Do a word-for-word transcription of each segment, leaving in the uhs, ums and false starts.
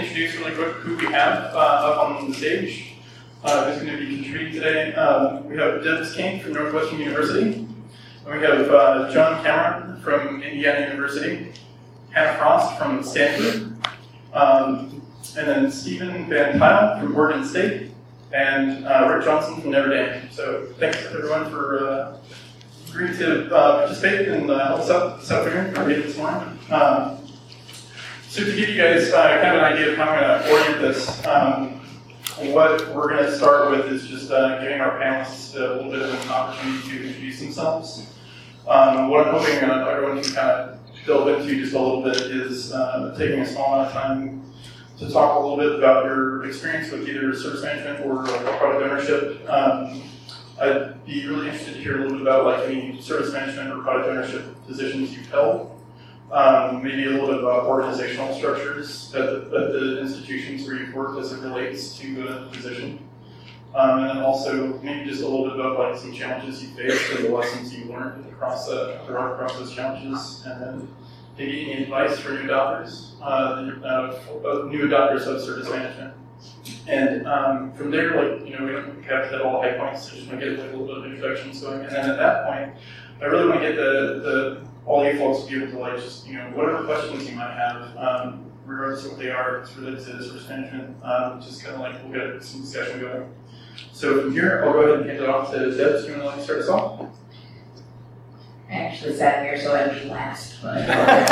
introduce really quick who we have uh, up on the stage. Uh, who's going to be contributing today. Um, we have Debs King from Northwestern University. And we have uh, John Cameron from Indiana University. Hannah Frost from Stanford. Um, and then Stephen Van Tile from Oregon State. And uh, Rick Johnson from Notre Dame. So thanks everyone for uh, agreeing to uh, participate and uh, help us out this afternoon, or this morning. Um, so to give you guys uh, kind of an idea of how I'm going to orient this, um, what we're going to start with is just uh, giving our panelists a little bit of an opportunity to introduce themselves. Um, what I'm hoping uh, everyone can kind of delve into just a little bit is uh, taking a small amount of time to talk a little bit about your experience with either service management or uh, product ownership. Um, I'd be really interested to hear a little bit about like any service management or product ownership positions you've held. Um, maybe a little bit about organizational structures at the, at the institutions where you've worked as it relates to a position. Um, and then also maybe just a little bit about like some challenges you faced or the lessons you learned across, uh, across those challenges. And then maybe any advice for new adopters, uh, uh, new adopters of service management. And um, from there, like, you know, we don't have to hit all high points, so just want to get like, a little bit of introductions going. And then at that point, I really want to get the, the all you folks to be able to like just, you know, whatever questions you might have, um, regardless of what they are, it's related to service management, um, just kind of like we'll get some discussion going. So from here, I'll go ahead and hand it off to Debs. Do you want to like start us off? I actually sat here so I'd be last. But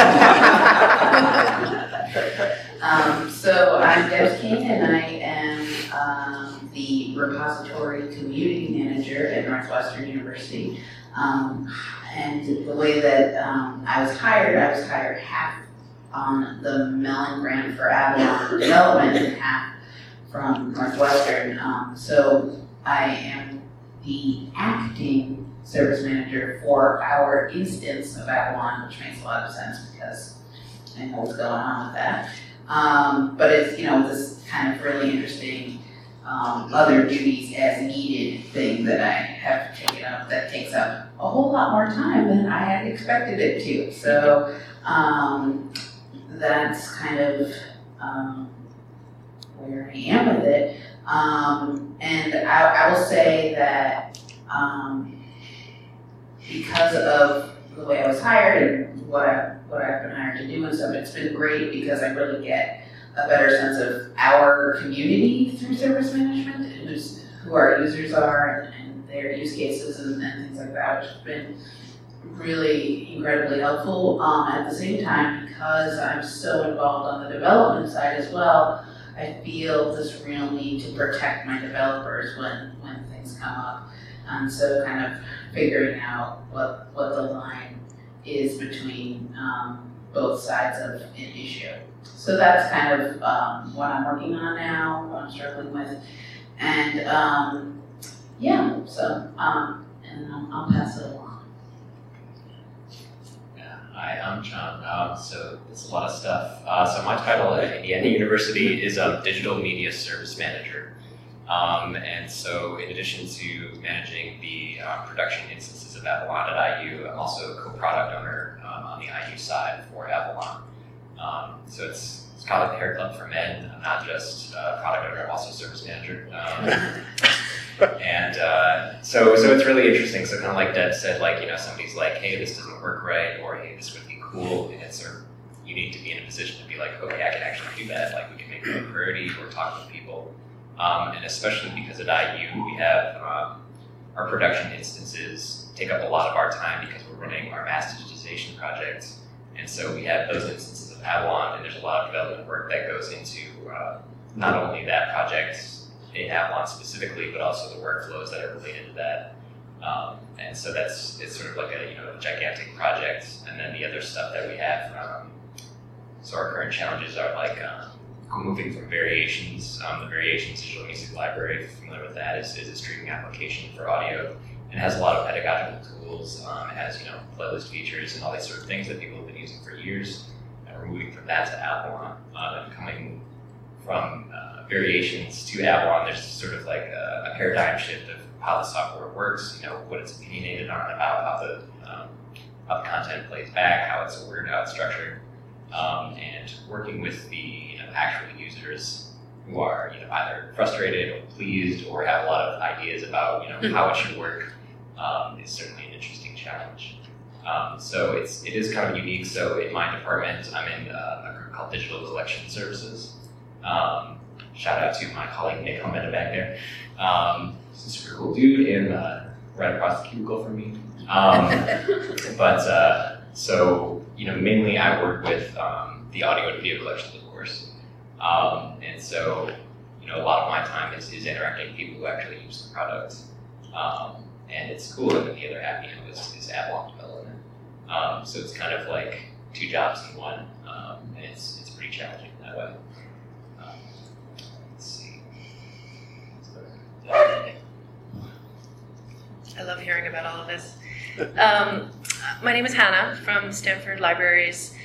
um, so I'm Debs King, and I am um, the repository community manager at Northwestern University. Um, and the way that um, I was hired, I was hired half on the Mellon Grant for Avalon development and half from Northwestern. Um, so I am the acting service manager for our instance of Avalon, which makes a lot of sense because I know what's going on with that. Um, but it's, you know, this kind of really interesting um, other duties as needed thing that I have taken up that takes up a whole lot more time than I had expected it to. So um, that's kind of um, where I am with it. Um, and I, I will say that um, because of the way I was hired and what, I, what I've been hired to do and stuff, it's been great because I really get a better sense of our community through service management, and who's, who our users are and, and their use cases and, and things like that, which has been really incredibly helpful. Um, at the same time, because I'm so involved on the development side as well, I feel this real need to protect my developers when, when things come up. And so kind of figuring out what, what the line is between um, both sides of an issue. So that's kind of um, what I'm working on now, what I'm struggling with. And um, yeah, so, um, and I'll, I'll pass it along. Yeah, hi, I'm John. Um, so it's a lot of stuff. Uh, so my title at Indiana University is a Digital Media Service Manager. Um, and so in addition to managing the uh, production instances of Avalon at I U, I'm also a co-product owner um, on the I U side for Avalon. Um, so it's, it's kind of like the hair club for men. I'm not just a product owner, I'm also a service manager. Um, and uh, so so it's really interesting. So kind of like Deb said, like, you know, somebody's like, hey, this doesn't work right, or hey, this would be cool. And it's sort of, you need to be in a position to be like, okay, I can actually do that. Like, we can make it a priority or talk with people. Um, and especially because at I U, we have um, our production instances take up a lot of our time because we're running our mass digitization projects. And so we have those instances of Avalon, and there's a lot of development work that goes into uh, not only that project in Avalon specifically, but also the workflows that are related to that. Um, and so that's, it's sort of like a, you know, a gigantic project. And then the other stuff that we have, um, so our current challenges are like um, moving from variations. Um, the variations digital music library, if you're familiar with that, is, is a streaming application for audio. And has a lot of pedagogical tools. Um, it has, you know, playlist features and all these sort of things that people have been using for years. And we're moving from that to Avalon. Uh, and coming from uh, variations to Avalon, there's sort of like a, a paradigm shift of how the software works, you know, what it's opinionated on, about how the um, how the content plays back, how it's ordered, how it's structured, um, and working with the you know, actual users who are, you know, either frustrated or pleased or have a lot of ideas about, you know, how it should work, um, is certainly an interesting challenge. Um, so it's it is kind of unique. So in my department, I'm in uh, a group called Digital Collection Services. Um, shout out to my colleague Nick Almeda back there. Um, he's a super cool dude and uh, right across the cubicle from me. Um, but uh, so you know, mainly I work with um, the audio and video collections, of course. Um, and so you know, a lot of my time is, is interacting with people who actually use the product. Um, and it's cool, and the other half, you know, is, is Avalon development. Um, so it's kind of like two jobs in one, um, and it's it's pretty challenging in that way. Um, let's see. I love hearing about all of this. Um, my name is Hannah from Stanford Libraries.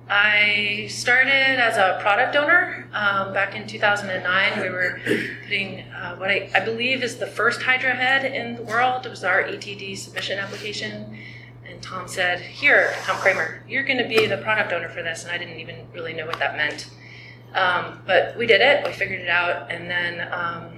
I started as a product owner um, back in two thousand nine. We were putting uh, what I, I believe is the first Hydra head in the world. It was our E T D submission application. And Tom said, here, Tom Kramer, you're going to be the product owner for this. And I didn't even really know what that meant. Um, but we did it. We figured it out. And then, um,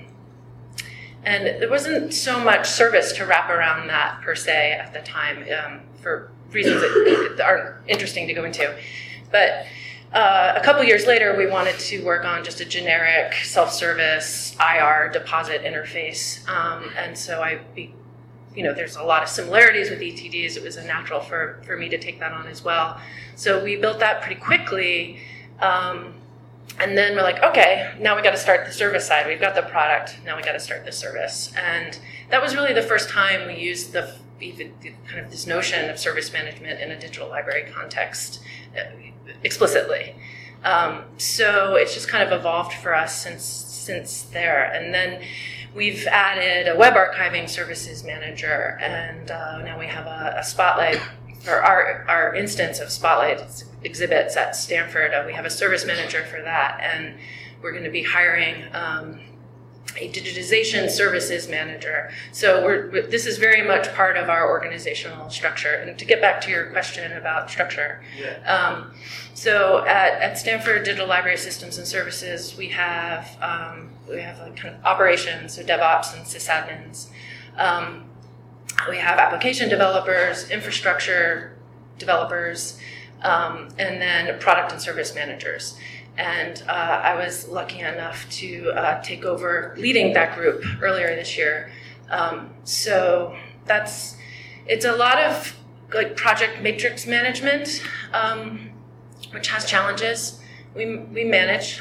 and there wasn't so much service to wrap around that per se at the time um, for reasons that aren't interesting to go into. But uh, a couple years later, we wanted to work on just a generic self-service I R deposit interface. Um, and so I, be, you know, there's a lot of similarities with E T Ds. It was a natural for, for me to take that on as well. So we built that pretty quickly. Um, and then we're like, okay, now we got to start the service side. We've got the product. Now we got to start the service. And that was really the first time we used the even kind of this notion of service management in a digital library context explicitly. Um, so it's just kind of evolved for us since since there. And then we've added a web archiving services manager, and uh, now we have a, a Spotlight for our, our instance of Spotlight exhibits at Stanford. Uh, we have a service manager for that, and we're going to be hiring um, a digitization services manager. So we're, this is very much part of our organizational structure. And to get back to your question about structure, Yeah. um, so at, at Stanford Digital Library Systems and Services, we have um, we have like kind of operations, so DevOps and sysadmins. Um, we have application developers, infrastructure developers, um, and then product and service managers. And uh, I was lucky enough to uh, take over leading that group earlier this year. Um, so that's, it's a lot of like project matrix management, um, which has challenges. We we manage.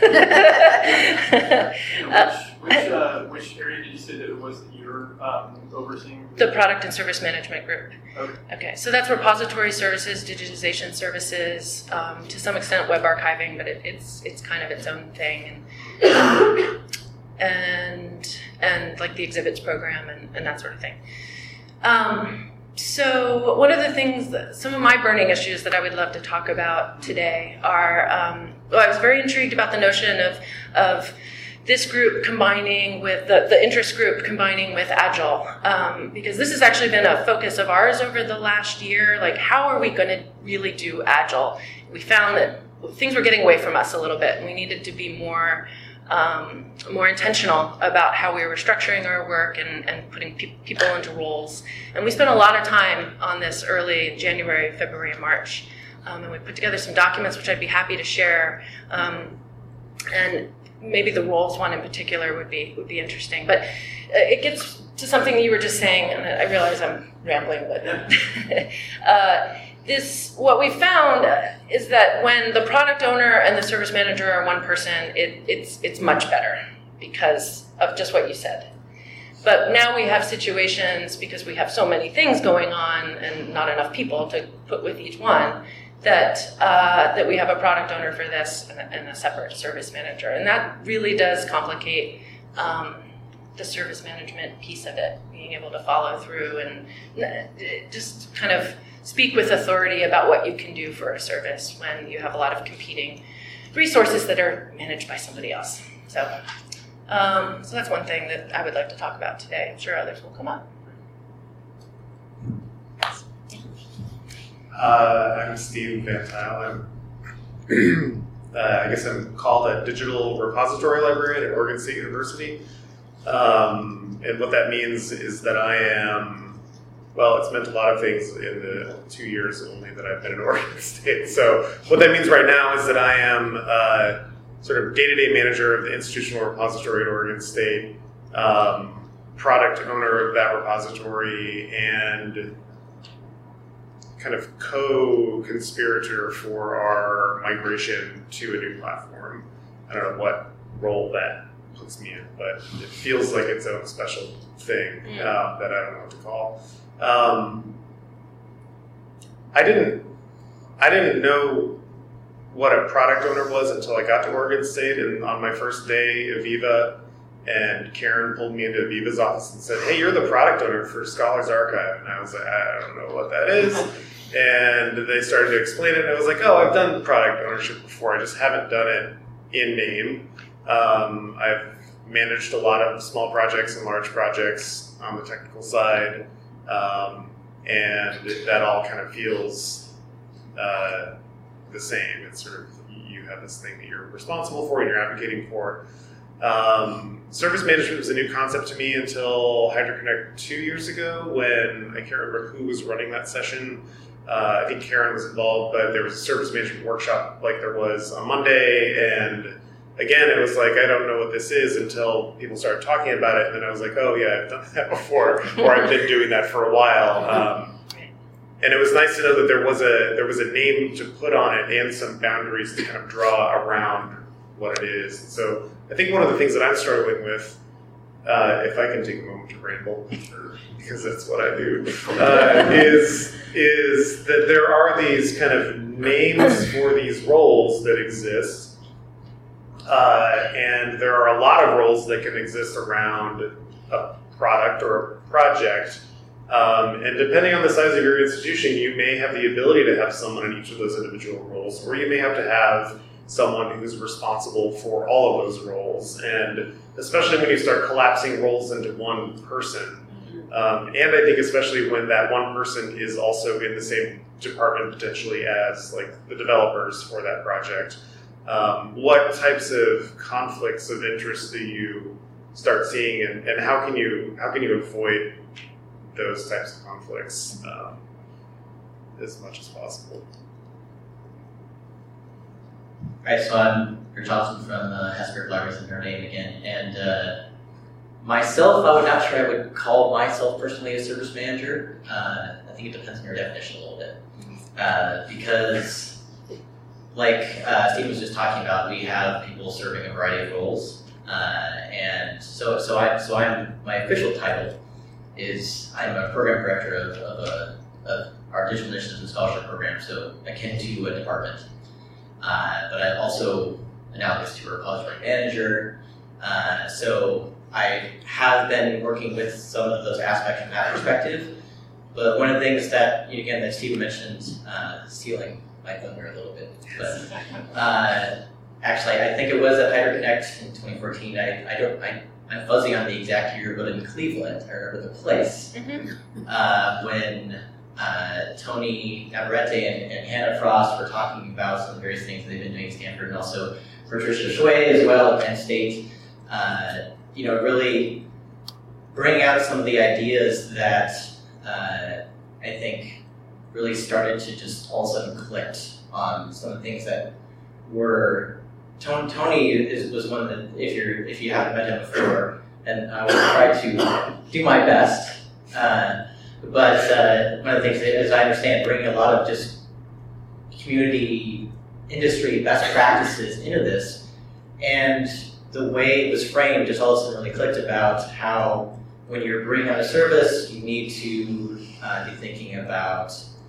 And which, which, uh, which area did you say that it was that you're um, overseeing? The product and service management group. Okay. Okay, so that's repository services, digitization services, um, to some extent web archiving, but it, it's it's kind of its own thing, and um, and and like the exhibits program and, and that sort of thing. Um, so one of the things, that, some of my burning issues that I would love to talk about today are, um, well, I was very intrigued about the notion of of this group combining with the, the interest group combining with Agile, um, because this has actually been a focus of ours over the last year. Like, how are we going to really do Agile? We found that things were getting away from us a little bit, and we needed to be more um, more intentional about how we were structuring our work and, and putting pe- people into roles. And we spent a lot of time on this early in January, February, and March. Um, and we put together some documents, which I'd be happy to share. Um, and maybe the roles one in particular would be would be interesting. But uh, it gets to something you were just saying, and I realize I'm rambling, but uh, this, what we found is that when the product owner and the service manager are one person, it, it's it's much better because of just what you said. But now we have situations, because we have so many things going on and not enough people to put with each one, that uh, that we have a product owner for this and a, and a separate service manager. And that really does complicate um, the service management piece of it, being able to follow through and just kind of speak with authority about what you can do for a service when you have a lot of competing resources that are managed by somebody else. So, um, so that's one thing that I would like to talk about today. I'm sure others will come up. Uh, I'm Steve Van Tile. I'm uh, I guess I'm called a digital repository librarian at Oregon State University. Um, and what that means is that I am, well, it's meant a lot of things in the two years only that I've been at Oregon State. So what that means right now is that I am uh, sort of day-to-day manager of the institutional repository at Oregon State, um, product owner of that repository, and kind of co-conspirator for our migration to a new platform. I don't know what role that puts me in, but it feels like its own special thing uh, that I don't know what to call. Um, I didn't, I didn't know what a product owner was until I got to Oregon State, and on my first day, Aviva and Karen pulled me into Aviva's office and said, "Hey, you're the product owner for Scholars Archive," and I was like, "I don't know what that is." And they started to explain it, and I was like, "Oh, I've done product ownership before. I just haven't done it in name." Um, I've managed a lot of small projects and large projects on the technical side, um, and that all kind of feels uh, the same. It's sort of, you have this thing that you're responsible for and you're advocating for. Um, service management was a new concept to me until HydroConnect two years ago, when I can't remember who was running that session. Uh, I think Karen was involved, but there was a service management workshop like there was on Monday, and again, it was like, I don't know what this is until people started talking about it, and then I was like, oh yeah, I've done that before, or I've been doing that for a while. Um, and it was nice to know that there was a there was a name to put on it and some boundaries to kind of draw around what it is. So I think one of the things that I'm struggling with, uh, if I can take a moment to ramble, because that's what I do, uh, is is that there are these kind of names for these roles that exist, uh, and there are a lot of roles that can exist around a product or a project. Um, and depending on the size of your institution, you may have the ability to have someone in each of those individual roles, or you may have to have someone who's responsible for all of those roles. And especially when you start collapsing roles into one person, um, and I think especially when that one person is also in the same department potentially as like the developers for that project, um, what types of conflicts of interest do you start seeing, and, and how can you how can you avoid those types of conflicts um, as much as possible? Right, so I'm Rick Johnson from uh, Hesburgh Libraries and Her Name again, and uh, myself, I would not sure I would call myself personally a service manager. Uh, I think it depends on your definition a little bit, uh, because like uh, Steve was just talking about, we have people serving a variety of roles, uh, and so so I so I'm my official title is I'm a program director of, of, a, of our digital initiatives and scholarship program, so akin to a department. Uh, but I'm also analogous to a repository manager. Uh, so I have been working with some of those aspects from that perspective. But one of the things that, again, that Steve mentioned, uh, stealing my thunder a little bit. But uh, actually, I think it was at HydroConnect in twenty fourteen. I, I don't, I, I'm fuzzy on the exact year, but in Cleveland, I remember the place, mm-hmm. uh, when Uh, Tony Navarrete and, and Hannah Frost were talking about some of the various things they've been doing at Stanford, and also Patricia Shui as well at Penn State. Uh, you know, really bring out some of the ideas that uh, I think really started to just all of a sudden clicked on some of the things that were. Tony, Tony is, was one that, if you're if you haven't met him before, and I will try to do my best. Uh, But uh, one of the things, as I understand, bringing a lot of just community industry best practices into this, and the way it was framed just all of a sudden really clicked about how when you're bringing out a service, you need to uh, be thinking about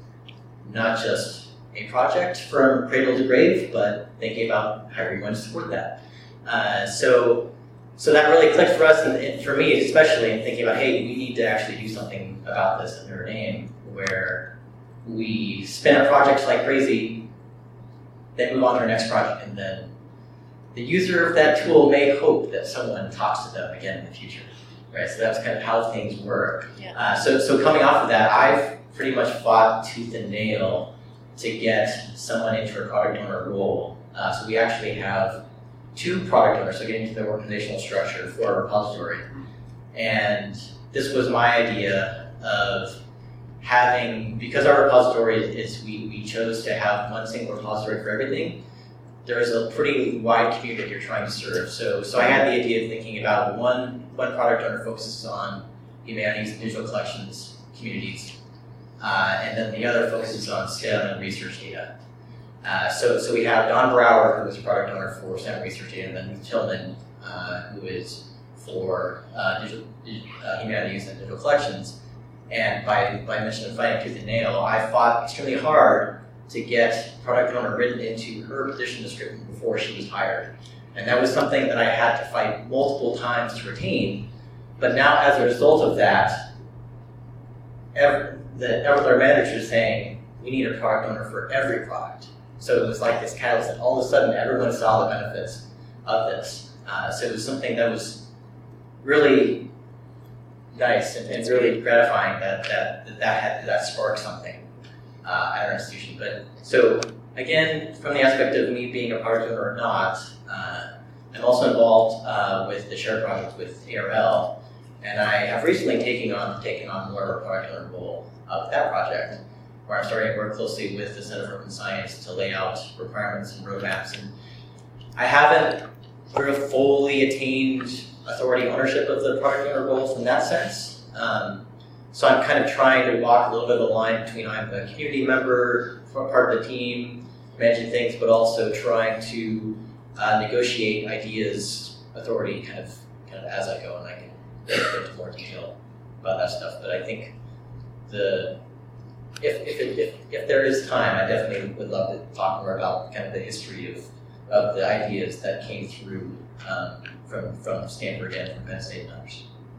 not just a project from cradle to grave, but thinking about how you're going to support that. Uh, so. So that really clicked for us, and, and for me especially, in thinking about, hey, we need to actually do something about this in Her Name, where we spin up projects like crazy, then move on to our next project, and then the user of that tool may hope that someone talks to them again in the future, right? So that's kind of how things work. Yeah. Uh, so, so coming off of that, I've pretty much fought tooth and nail to get someone into a product owner role Uh, so we actually have two product owners, so getting to the organizational structure for our repository. And this was my idea of having, because our repository is, we, we chose to have one single repository for everything, there's a pretty wide community that you're trying to serve. So, so I had the idea of thinking about one, one product owner focuses on humanities and digital collections communities, uh, and then the other focuses on STEM and research data. Uh, so, so we have Don Brower, who is product owner for STEM research data, and then Ruth Tillman, uh, who is for uh, digital, uh, humanities and digital collections. And by, by mission of fighting tooth and nail, I fought extremely hard to get product owner written into her position description before she was hired. And that was something that I had to fight multiple times to retain. But now, as a result of that, every, the Everlear manager is saying, we need a product owner for every product. So it was like this catalyst, and all of a sudden everyone saw the benefits of this. Uh, so it was something that was really nice and, and really gratifying that that that that, had, that sparked something uh, at our institution. But so again, from the aspect of me being a product owner or not, uh, I'm also involved uh, with the shared project with A R L, and I have recently taken on taken on more of a product owner role uh, with that project, where I'm starting to work closely with the Center for Open Science to lay out requirements and roadmaps. And I haven't sort of fully attained authority ownership of the product owner role from that sense. Um, so I'm kind of trying to walk a little bit of a line between I'm a community member, part of the team, managing things, but also trying to uh, negotiate ideas, authority, kind of, kind of as I go, and I can get into more detail about that stuff. But I think the If if, it, if if there is time, I definitely would love to talk more about kind of the history of, of the ideas that came through um, from from Stanford and from Penn State and others.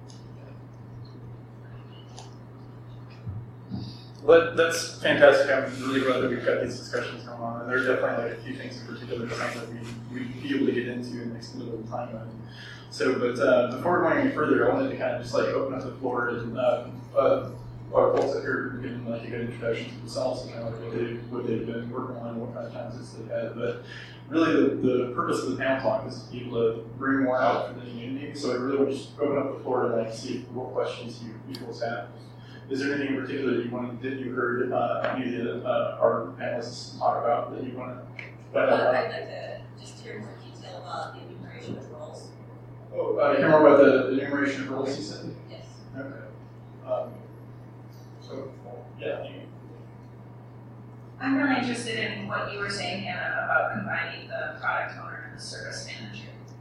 But that's fantastic. I'm really glad that we've got these discussions going on. And there's definitely like a few things in particular that sounds like we we'd be able to get into in the next little time. So, but uh, before going any further, I wanted to kind of just like open up the floor and. Uh, uh, Our folks up here are giving like a good introduction to themselves and kind of like what, they, what they've been working on and what kind of challenges they've had. But really the, the purpose of the panel talk is to be able to bring more out for the community. So I really want to just open up the floor to like see what questions you, you folks have. Is there anything in particular that you wanted, that you heard uh, any of the, uh, our panelists talk about that you want to find out Uh, about? I'd like to just hear more detail about the enumeration of roles. Oh, uh, hear more about the, the enumeration of roles you said? Yes. Okay. Um, so, yeah. You, I'm really interested in what you were saying, Hannah, about combining the product owner and the service manager.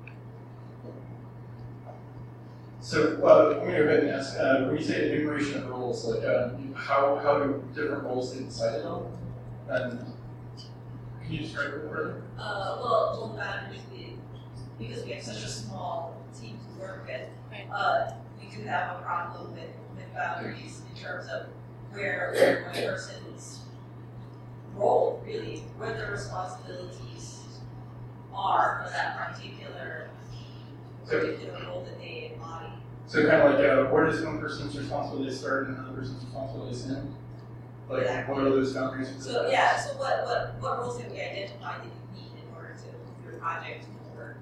So uh, I'm going to go ahead and ask, uh, when you say enumeration of roles, like um, how, how do different roles get decided on? And can you describe it further? Uh, well, well, the boundaries, we, because we have such a small team to work with, uh, we do have a problem with, with boundaries in terms of where, where one person's role, really, what their responsibilities are for that particular, particular role that they embody. So kind of like, uh, where does one person's responsibilities start and another person's responsibilities end? Like, Exactly. what are those boundaries? So yeah, so what, what, what roles have we identified that you need in order to, for your project to work?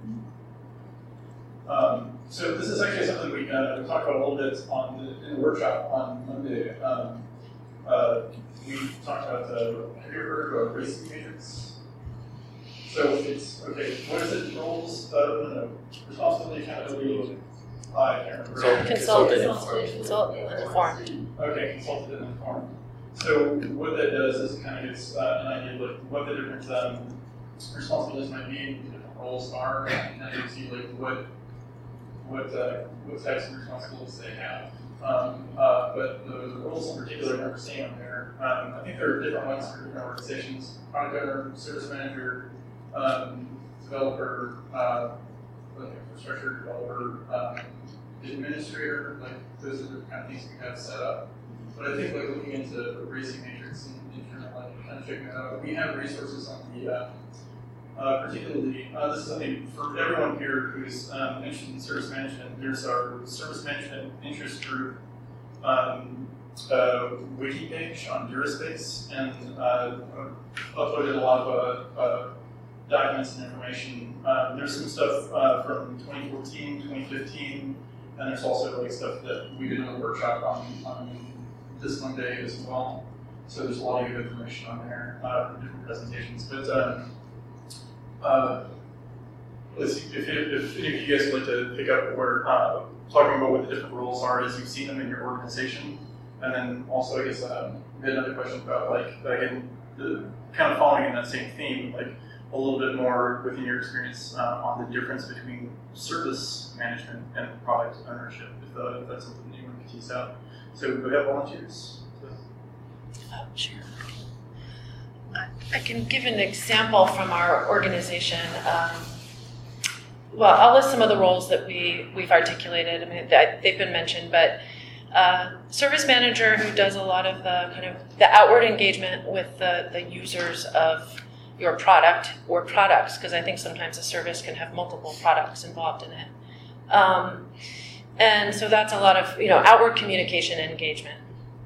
Um, so this is actually something we, uh, we talked about a little bit on the, in the workshop on Monday. Um, uh, we talked about the, have you ever heard of a racing matrix? So it's, okay, what is it, roles, uh, no, no, responsibility, accountability, I can't remember. Consultant, Consultant. consultant, and informed. Okay, consulted and informed. So what that does is it kind of gives uh, an idea of like what the different um, responsibilities might be, and the different roles are, and kind of gives you like what what uh, what types of responsibilities they have. Um, uh, but the, the roles in particular that we're seeing on there, um, I think there are different ones for different organizations: product owner, service manager, um, developer, uh, like infrastructure developer, um, administrator. Like those are the kind of things we have set up. But I think like looking into the racing matrix and, and kind of like kind of checking that out, we have resources on the uh, uh, particularly uh, this is something for everyone here who's um, interested in service management. There's our service management interest group um, uh, wiki page on DuraSpace, and uh, uploaded a lot of uh, uh, documents and information. Uh, there's some stuff uh, from twenty fourteen, twenty fifteen, and there's also like stuff that we did in a workshop on, on this one day as well. So there's a lot of good information on there, uh, from different presentations. But um, uh, let's see, if, if any of you guys would like to pick up where uh, talking about what the different roles are as you've seen them in your organization, and then also I guess um, we had another question about like again the kind of following in that same theme, like a little bit more within your experience uh, on the difference between service management and product ownership, if, uh, if that's something that you want to tease out. So we have volunteers. So. Oh, sure. I- I can give an example from our organization. Um, well, I'll list some of the roles that we, we've articulated. I mean, that- they've been mentioned, but uh, service manager who does a lot of the kind of the outward engagement with the, the users of your product or products, because I think sometimes a service can have multiple products involved in it. Um, and so that's a lot of, you know, outward communication and engagement.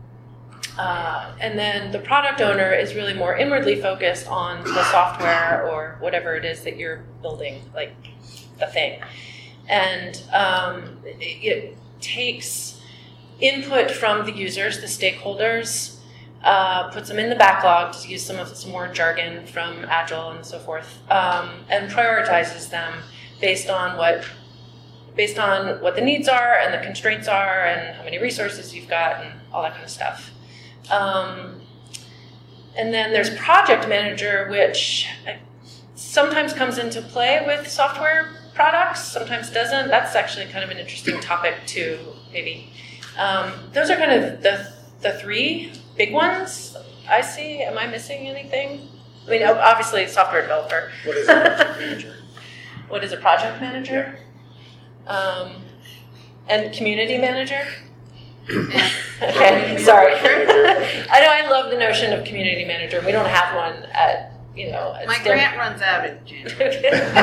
Uh, and then the product owner is really more inwardly focused on the software or whatever it is that you're building, like the thing. And um, it, it takes input from the users, the stakeholders, uh, puts them in the backlog, to use some of some more jargon from Agile and so forth, um, and prioritizes them based on what based on what the needs are and the constraints are and how many resources you've got and all that kind of stuff. Um, and then there's project manager, which sometimes comes into play with software products, sometimes doesn't. That's actually kind of an interesting topic too, maybe. Um, those are kind of the, the three big ones I see. Am I missing anything? I mean, obviously software developer. What is a project manager? What is a project manager? Um, and community manager? Okay, sorry. I know I love the notion of community manager. We don't have one at, you know. At My Stanford. grant runs out in January.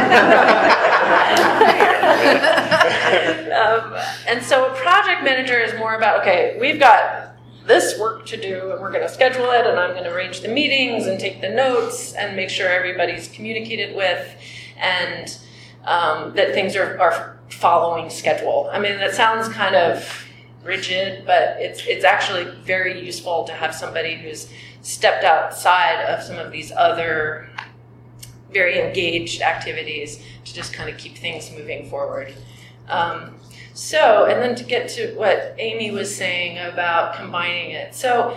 um, and so a project manager is more about, okay, we've got this work to do and we're going to schedule it and I'm going to arrange the meetings and take the notes and make sure everybody's communicated with and um, that things are, are following schedule. I mean, that sounds kind of rigid, but it's it's actually very useful to have somebody who's stepped outside of some of these other very engaged activities to just kind of keep things moving forward. Um, so, and then to get to what Amy was saying about combining it. So,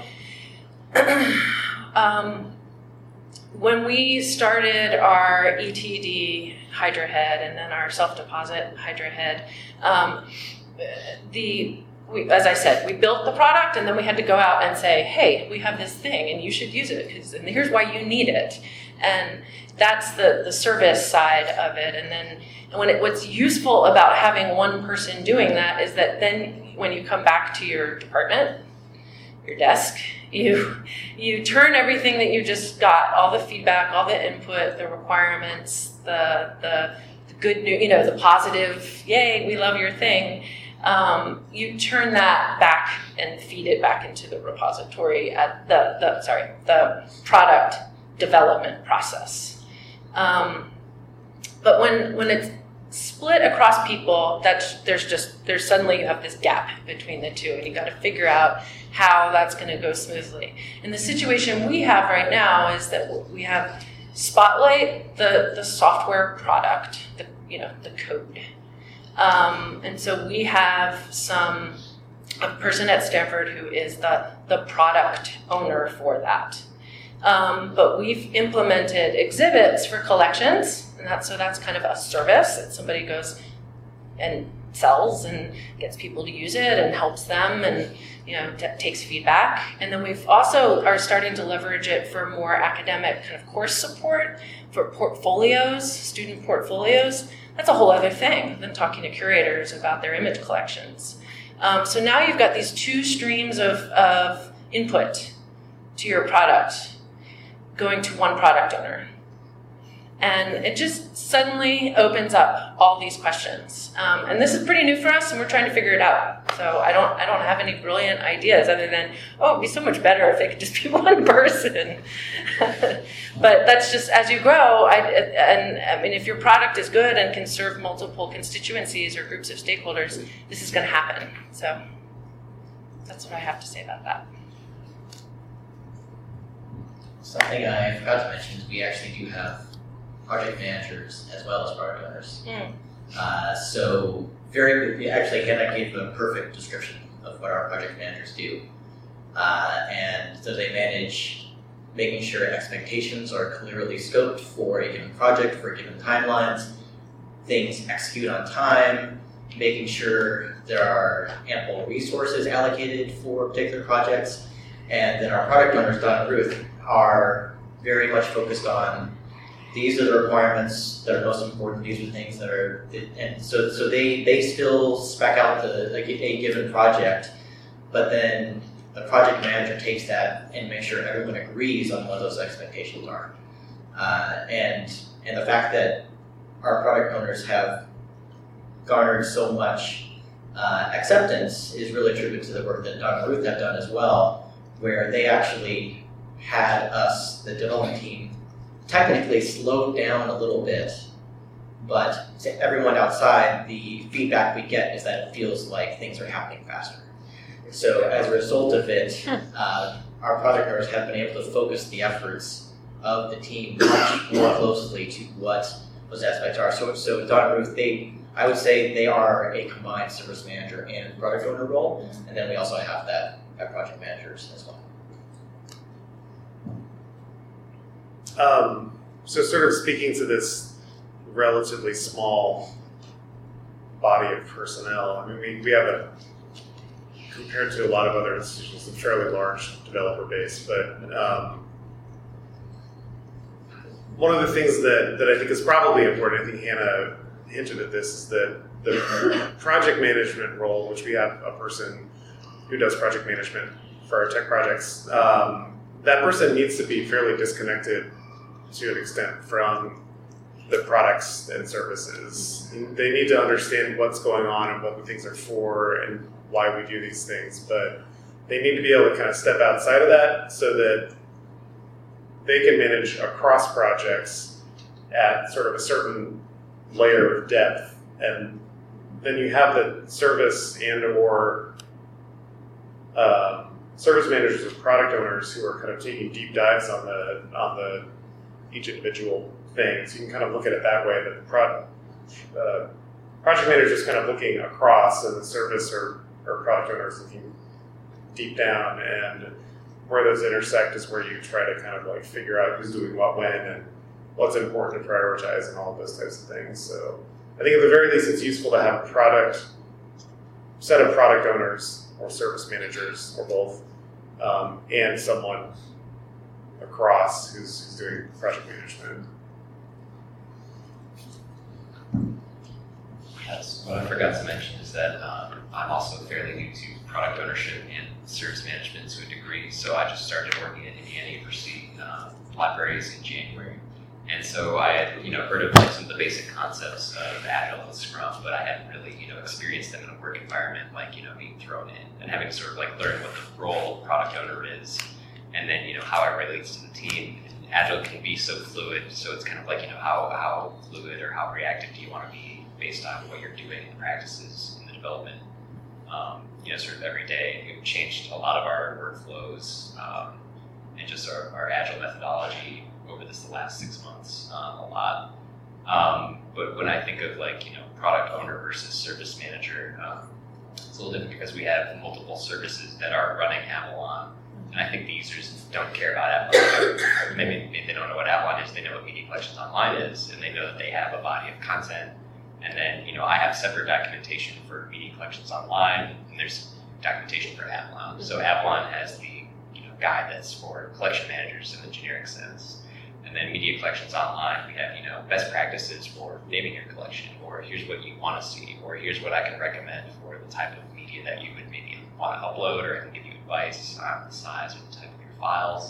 um, when we started our E T D Hydra Head and then our self-deposit Hydra Head, um, the We, as I said, we built the product and then we had to go out and say, hey, we have this thing and you should use it because and here's why you need it. And that's the, the service side of it. And then and when it, what's useful about having one person doing that is that then when you come back to your department, your desk, you you turn everything that you just got, all the feedback, all the input, the requirements, the the, the good news, you know, the positive, yay, we love your thing. Um, you turn that back and feed it back into the repository at the, the sorry, the product development process. Um, but when when it's split across people, that's there's just there's suddenly you have this gap between the two, and you got to figure out how that's going to go smoothly. And the situation we have right now is that we have Spotlight, the the software product, the you know the code. Um, and so we have some a person at Stanford who is the, the product owner for that. Um, but we've implemented exhibits for collections, and that's, so that's kind of a service that somebody goes and sells and gets people to use it and helps them and you know t- takes feedback. And then we've also are starting to leverage it for more academic kind of course support for portfolios, student portfolios. That's a whole other thing than talking to curators about their image collections. Um, so now you've got these two streams of, of input to your product going to one product owner. And it just suddenly opens up all these questions. Um, and this is pretty new for us, and we're trying to figure it out. So I don't, I don't have any brilliant ideas other than, oh, it'd be so much better if they could just be one person. But that's just, as you grow, I, and I mean, if your product is good and can serve multiple constituencies or groups of stakeholders, this is going to happen. So that's what I have to say about that. Something I forgot to mention is we actually do have project managers as well as product owners. Mm. Uh, so very, actually, Hannah gave a perfect description of what our project managers do. Uh, and so they manage making sure expectations are clearly scoped for a given project, for given timelines, things execute on time, making sure there are ample resources allocated for particular projects. And then our product owners, Don and Ruth, are very much focused on these are the requirements that are most important. These are things that are, and so so they they still spec out the like a given project, but then the project manager takes that and makes sure everyone agrees on what those expectations are. Uh, and and the fact that our product owners have garnered so much uh, acceptance is really attributed to the work that Don and Ruth have done as well, where they actually had us, the development team, technically slowed down a little bit, but to everyone outside, the feedback we get is that it feels like things are happening faster. So as a result of it, uh, our product owners have been able to focus the efforts of the team much more closely to what those aspects are. So, so Don and Ruth, they, I would say they are a combined service manager and product owner role, and then we also have that, that project managers as well. Um, so sort of speaking to this relatively small body of personnel, I mean, we, we have a, compared to a lot of other institutions, a fairly large developer base, but um, one of the things that, that I think is probably important, I think Hannah hinted at this, is that the project management role, which we have a person who does project management for our tech projects, um, that person needs to be fairly disconnected to an extent from the products and services. They need to understand what's going on and what the things are for and why we do these things, but they need to be able to kind of step outside of that so that they can manage across projects at sort of a certain layer of depth. And then you have the service and or um, service managers and product owners who are kind of taking deep dives on the on the each individual thing. So you can kind of look at it that way, that the pro, uh, project manager is kind of looking across, and the service or, or product owner is looking deep down, and where those intersect is where you try to kind of like figure out who's doing what when and what's important to prioritize and all of those types of things. So I think at the very least it's useful to have a product set of product owners or service managers or both, um, and someone across who's, who's doing project management. Yes, what I forgot to mention is that um, I'm also fairly new to product ownership and service management to a degree. So I just started working at Indiana University uh, libraries in January. And so I had, you know, heard of like some of the basic concepts of Agile and Scrum, but I hadn't really, you know, experienced them in a work environment, like, you know, being thrown in and having to sort of like learn what the role of product owner is, and then, you know, how it relates to the team. And Agile can be so fluid, so it's kind of like, you know, how, how fluid or how reactive do you want to be based on what you're doing in the practices in the development. Um, you know, sort of every day. We've changed a lot of our workflows um, and just our, our Agile methodology over this the last six months, um, a lot. Um, but when I think of like, you know, product owner versus service manager, um, it's a little different because we have multiple services that are running Avalon. And I think the users don't care about Avalon. Maybe, maybe they don't know what Avalon is, they know what Media Collections Online is, and they know that they have a body of content. And then, you know, I have separate documentation for Media Collections Online, and there's documentation for Avalon. So Avalon has the, you know, guide that's for collection managers in the generic sense. And then Media Collections Online, we have, you know, best practices for naming your collection, or here's what you want to see, or here's what I can recommend for the type of media that you would maybe want to upload, or I can give you advice on the size or the type of your files.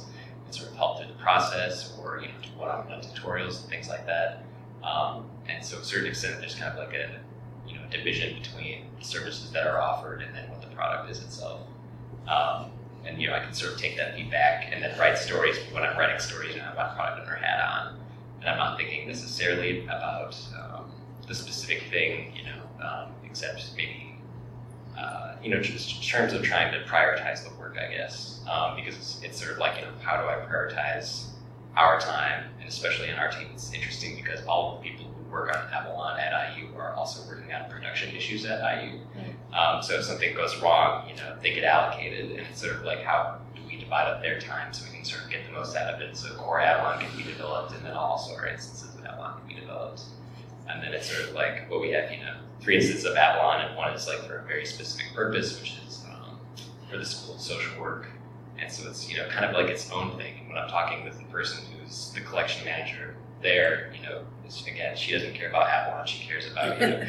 and sort of help through the process, or you know, do one-on-one tutorials and things like that. Um, and so, to a certain extent, there's kind of like a you know division between the services that are offered and then what the product is itself. Um, and you know, I can sort of take that feedback and then write stories. But when I'm writing stories, you know, I have my product owner hat on, and I'm not thinking necessarily about um, the specific thing, you know, um, except maybe. Uh, you know, just in terms of trying to prioritize the work, I guess, um, because it's, it's sort of like, you know, how do I prioritize our time, and especially in our team, it's interesting because all of the people who work on Avalon at I U are also working on production issues at I U. Mm-hmm. Um, so if something goes wrong, you know, they get allocated, and it's sort of like, how do we divide up their time so we can sort of get the most out of it? So core Avalon can be developed, and then also our instances of Avalon can be developed. And then it's sort of like, well, we have, you know, three instances of Avalon, and one is like for a very specific purpose, which is um, for the School of Social Work. And so it's, you know, kind of like its own thing. And when I'm talking with the person who's the collection manager there, you know, again, she doesn't care about Avalon, she cares about, you know,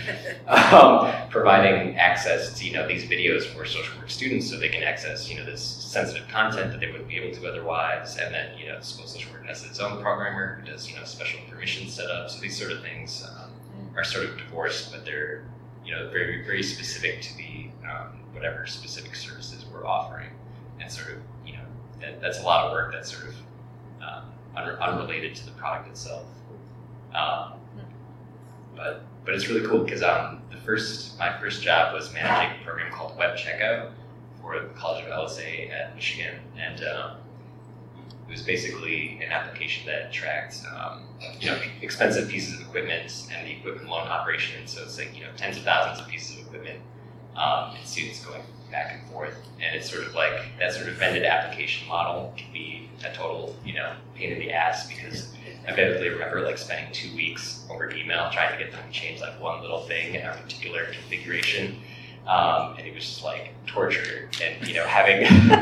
um, providing access to, you know, these videos for social work students so they can access, you know, this sensitive content that they wouldn't be able to otherwise. And then, you know, the School of Social Work has its own programmer who does, you know, special permission setup. So these sort of things um, are sort of divorced, but they're, you know, very, very specific to the, um, whatever specific services we're offering. And sort of, you know, that, that's a lot of work that's sort of um, un- unrelated to the product itself. Um, but but it's really cool because um, the first my first job was managing a program called Web Checkout for the College of L S A at Michigan, and um, it was basically an application that tracked um, you know expensive pieces of equipment and the equipment loan operation. So it's like you know tens of thousands of pieces of equipment um, and students going back and forth, and it's sort of like that sort of vended application model can be a total you know pain in the ass because I vividly remember like spending two weeks over email trying to get them to change like one little thing in a particular configuration. Um, and it was just like torture and, you know, having,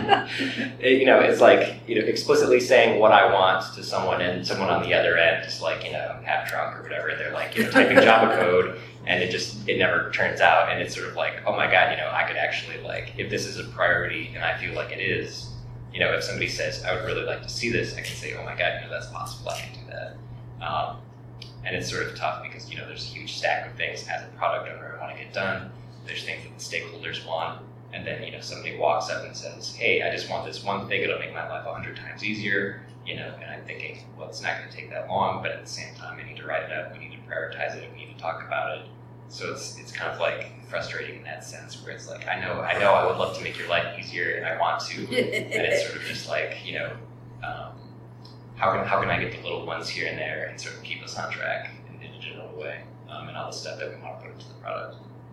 it, you know, it's like, you know, explicitly saying what I want to someone and someone on the other end is like, you know, half drunk or whatever. And they're like, you know, typing Java code and it just, it never turns out. And it's sort of like, oh my God, you know, I could actually like, if this is a priority and I feel like it is, you know, if somebody says, I would really like to see this, I can say, oh my God, you know, that's possible, I can do that. Um, and it's sort of tough because, you know, there's a huge stack of things as a product owner I want to get done. There's things that the stakeholders want. And then, you know, somebody walks up and says, hey, I just want this one thing, it'll make my life a hundred times easier, you know, and I'm thinking, well, it's not going to take that long, but at the same time, I need to write it up, we need to prioritize it, we need to talk about it. So it's it's kind of like frustrating in that sense where it's like, I know, I know I would love to make your life easier and I want to, and it's sort of just like, you know, um, how can how can I get the little ones here and there and sort of keep us on track in, in a general way, um, and all the stuff that we want to put into the product.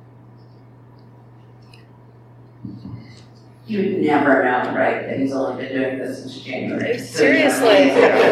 You'd never know, right, that he's only been doing this since January. Seriously.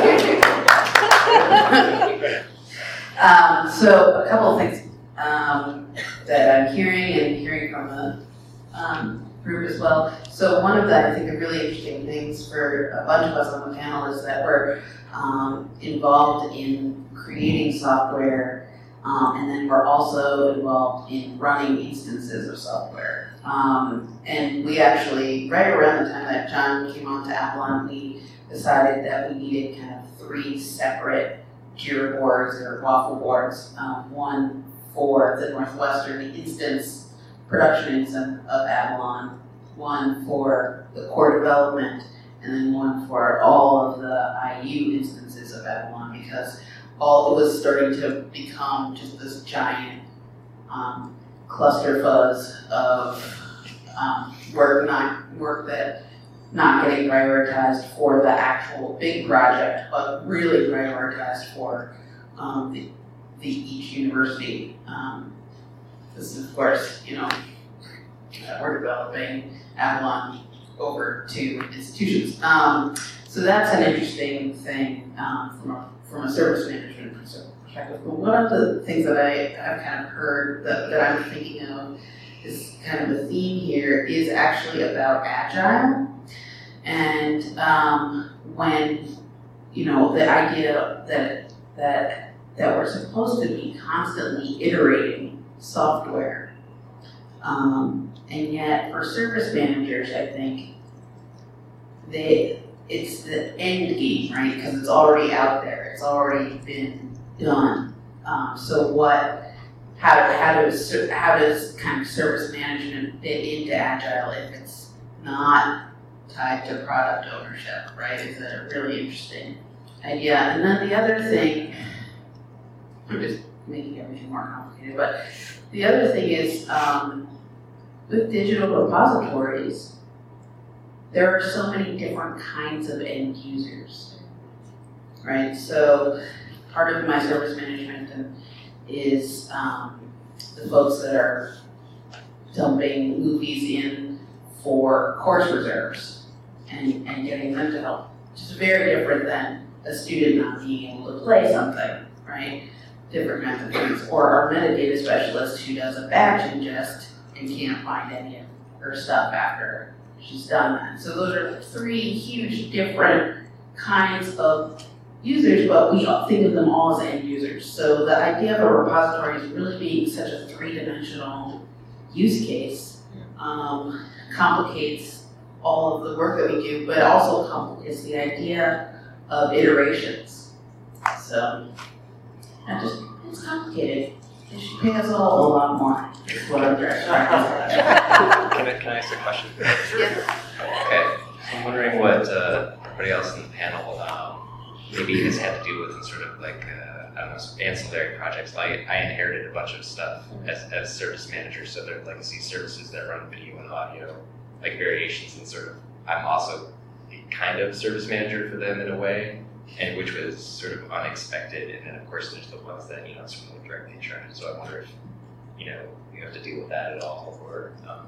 um, so a couple of things um, that I'm hearing and hearing from the um, group as well. So one of the, I think, the really interesting things for a bunch of us on the panel is that we're um, involved in creating software, um, and then we're also involved in running instances of software. Um, and we actually, right around the time that John came on to Avalon, we decided that we needed kind of three separate Jira boards or waffle boards. Um, one for the Northwestern instance, production instance of Avalon, one for the core development, and then one for all of the I U instances of Avalon, because all it was starting to become just this giant um, cluster fuzz of um, work, not work that not getting prioritized for the actual big project, but really prioritized for um, the, the each university. Um, this is, of course, you know, uh, we're developing Avalon over two institutions. Um, so that's an interesting thing um, from a from a service management perspective. But one of the things that I, I've kind of heard that, that I'm thinking of is kind of the theme here is actually about agile. And um, when, you know, the idea that that that we're supposed to be constantly iterating software. Um, and yet for service managers, I think they it's the end game, right? Because it's already out there. It's already been done. Um, so what? How how does how does kind of service management fit into Agile if it's not tied to product ownership, right? Is a really interesting idea. And then the other thing, I'm just making everything more complicated, but the other thing is um, with digital repositories, there are so many different kinds of end users, right? So part of my service management and is um, the folks that are dumping movies in for course reserves and, and getting them to help, which is very different than a student not being able to play something, right? Different kinds of things. Or our metadata specialist who does a batch ingest and can't find any of her stuff after she's done that. So those are three huge different kinds of users, but we think of them all as end users. So the idea of a repository is really being such a three-dimensional use case um, complicates all of the work that we do, but also complicates the idea of iterations. So I just, it's complicated. They should pay us all a lot more, is what I'm trying to say. Can I, can I ask a question? Yeah. Okay, so I'm wondering what uh, everybody else in the panel um, maybe has had to deal with in sort of like, uh, I don't know, ancillary projects. Like I inherited a bunch of stuff as, as service manager, so they're legacy services that run video and audio, like variations, and sort of, I'm also kind of service manager for them in a way, and which was sort of unexpected. And then of course there's the ones that, you know, it's from directly in charge. So I wonder if, you know, you have to deal with that at all, or, um,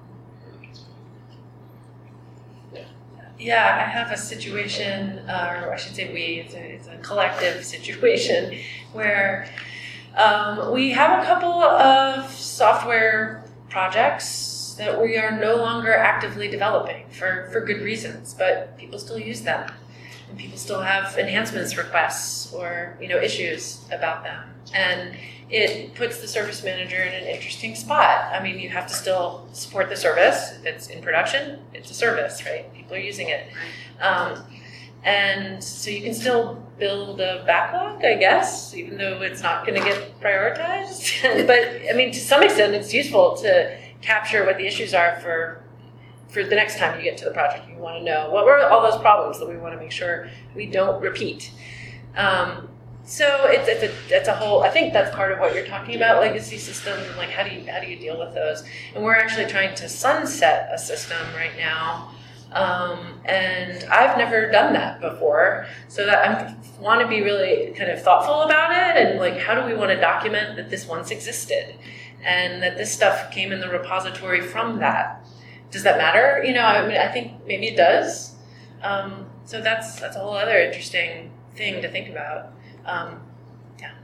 Yeah, I have a situation, uh, or I should say we, it's a, it's a collective situation, where um, we have a couple of software projects that we are no longer actively developing for, for good reasons, but people still use them. And people still have enhancements requests or, you know, issues about them. And it puts the service manager in an interesting spot. I mean, you have to still support the service. If it's in production, it's a service, right? People are using it. Um, and so you can still build a backlog, I guess, even though it's not going to get prioritized. But, I mean, to some extent, it's useful to capture what the issues are for for the next time you get to the project. You want to know what were all those problems that we want to make sure we don't repeat. Um, So it's it's a it's a whole. I think that's part of what you're talking about, legacy systems, and like how do you how do you deal with those? And we're actually trying to sunset a system right now, um, and I've never done that before. So that I want to be really kind of thoughtful about it, and like how do we want to document that this once existed, and that this stuff came in the repository from that. Does that matter? You know, I mean, I think maybe it does. Um, so that's that's a whole other interesting thing to think about. Um, yeah.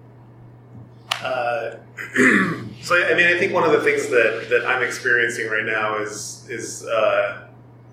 Uh, so I mean, I think one of the things that, that I'm experiencing right now is is uh,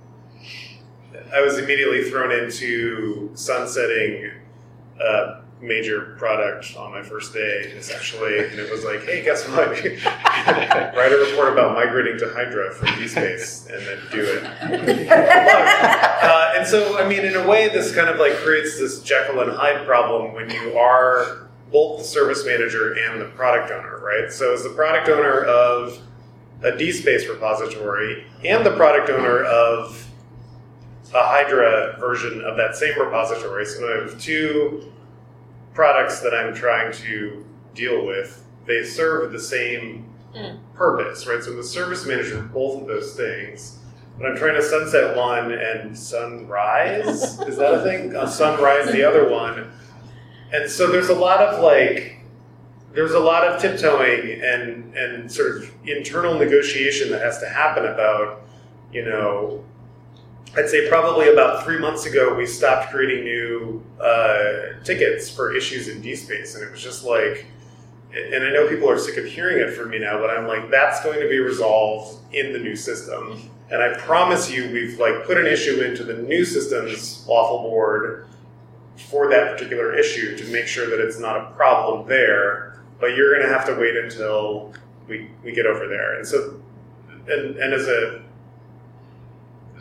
I was immediately thrown into sunsetting a major product on my first day, essentially, and it was like, hey, guess what? Write a report about migrating to Hydra from DSpace, and then do it. uh, and so, I mean, in a way, this kind of like creates this Jekyll and Hyde problem when you are both the service manager and the product owner, right? So as the product owner of a DSpace repository and the product owner of a Hydra version of that same repository, so I have two products that I'm trying to deal with, they serve the same mm. purpose, right? So the service manager of both of those things, but I'm trying to sunset one and sunrise, is that a thing? Uh, sunrise the other one. And so there's a lot of like, there's a lot of tiptoeing and, and sort of internal negotiation that has to happen about, you know, I'd say probably about three months ago, we stopped creating new uh, tickets for issues in DSpace. And it was just like, and I know people are sick of hearing it from me now, but I'm like, that's going to be resolved in the new system. And I promise you, we've like put an issue into the new system's lawful board for that particular issue to make sure that it's not a problem there. But you're going to have to wait until we, we get over there. And so, and, and as a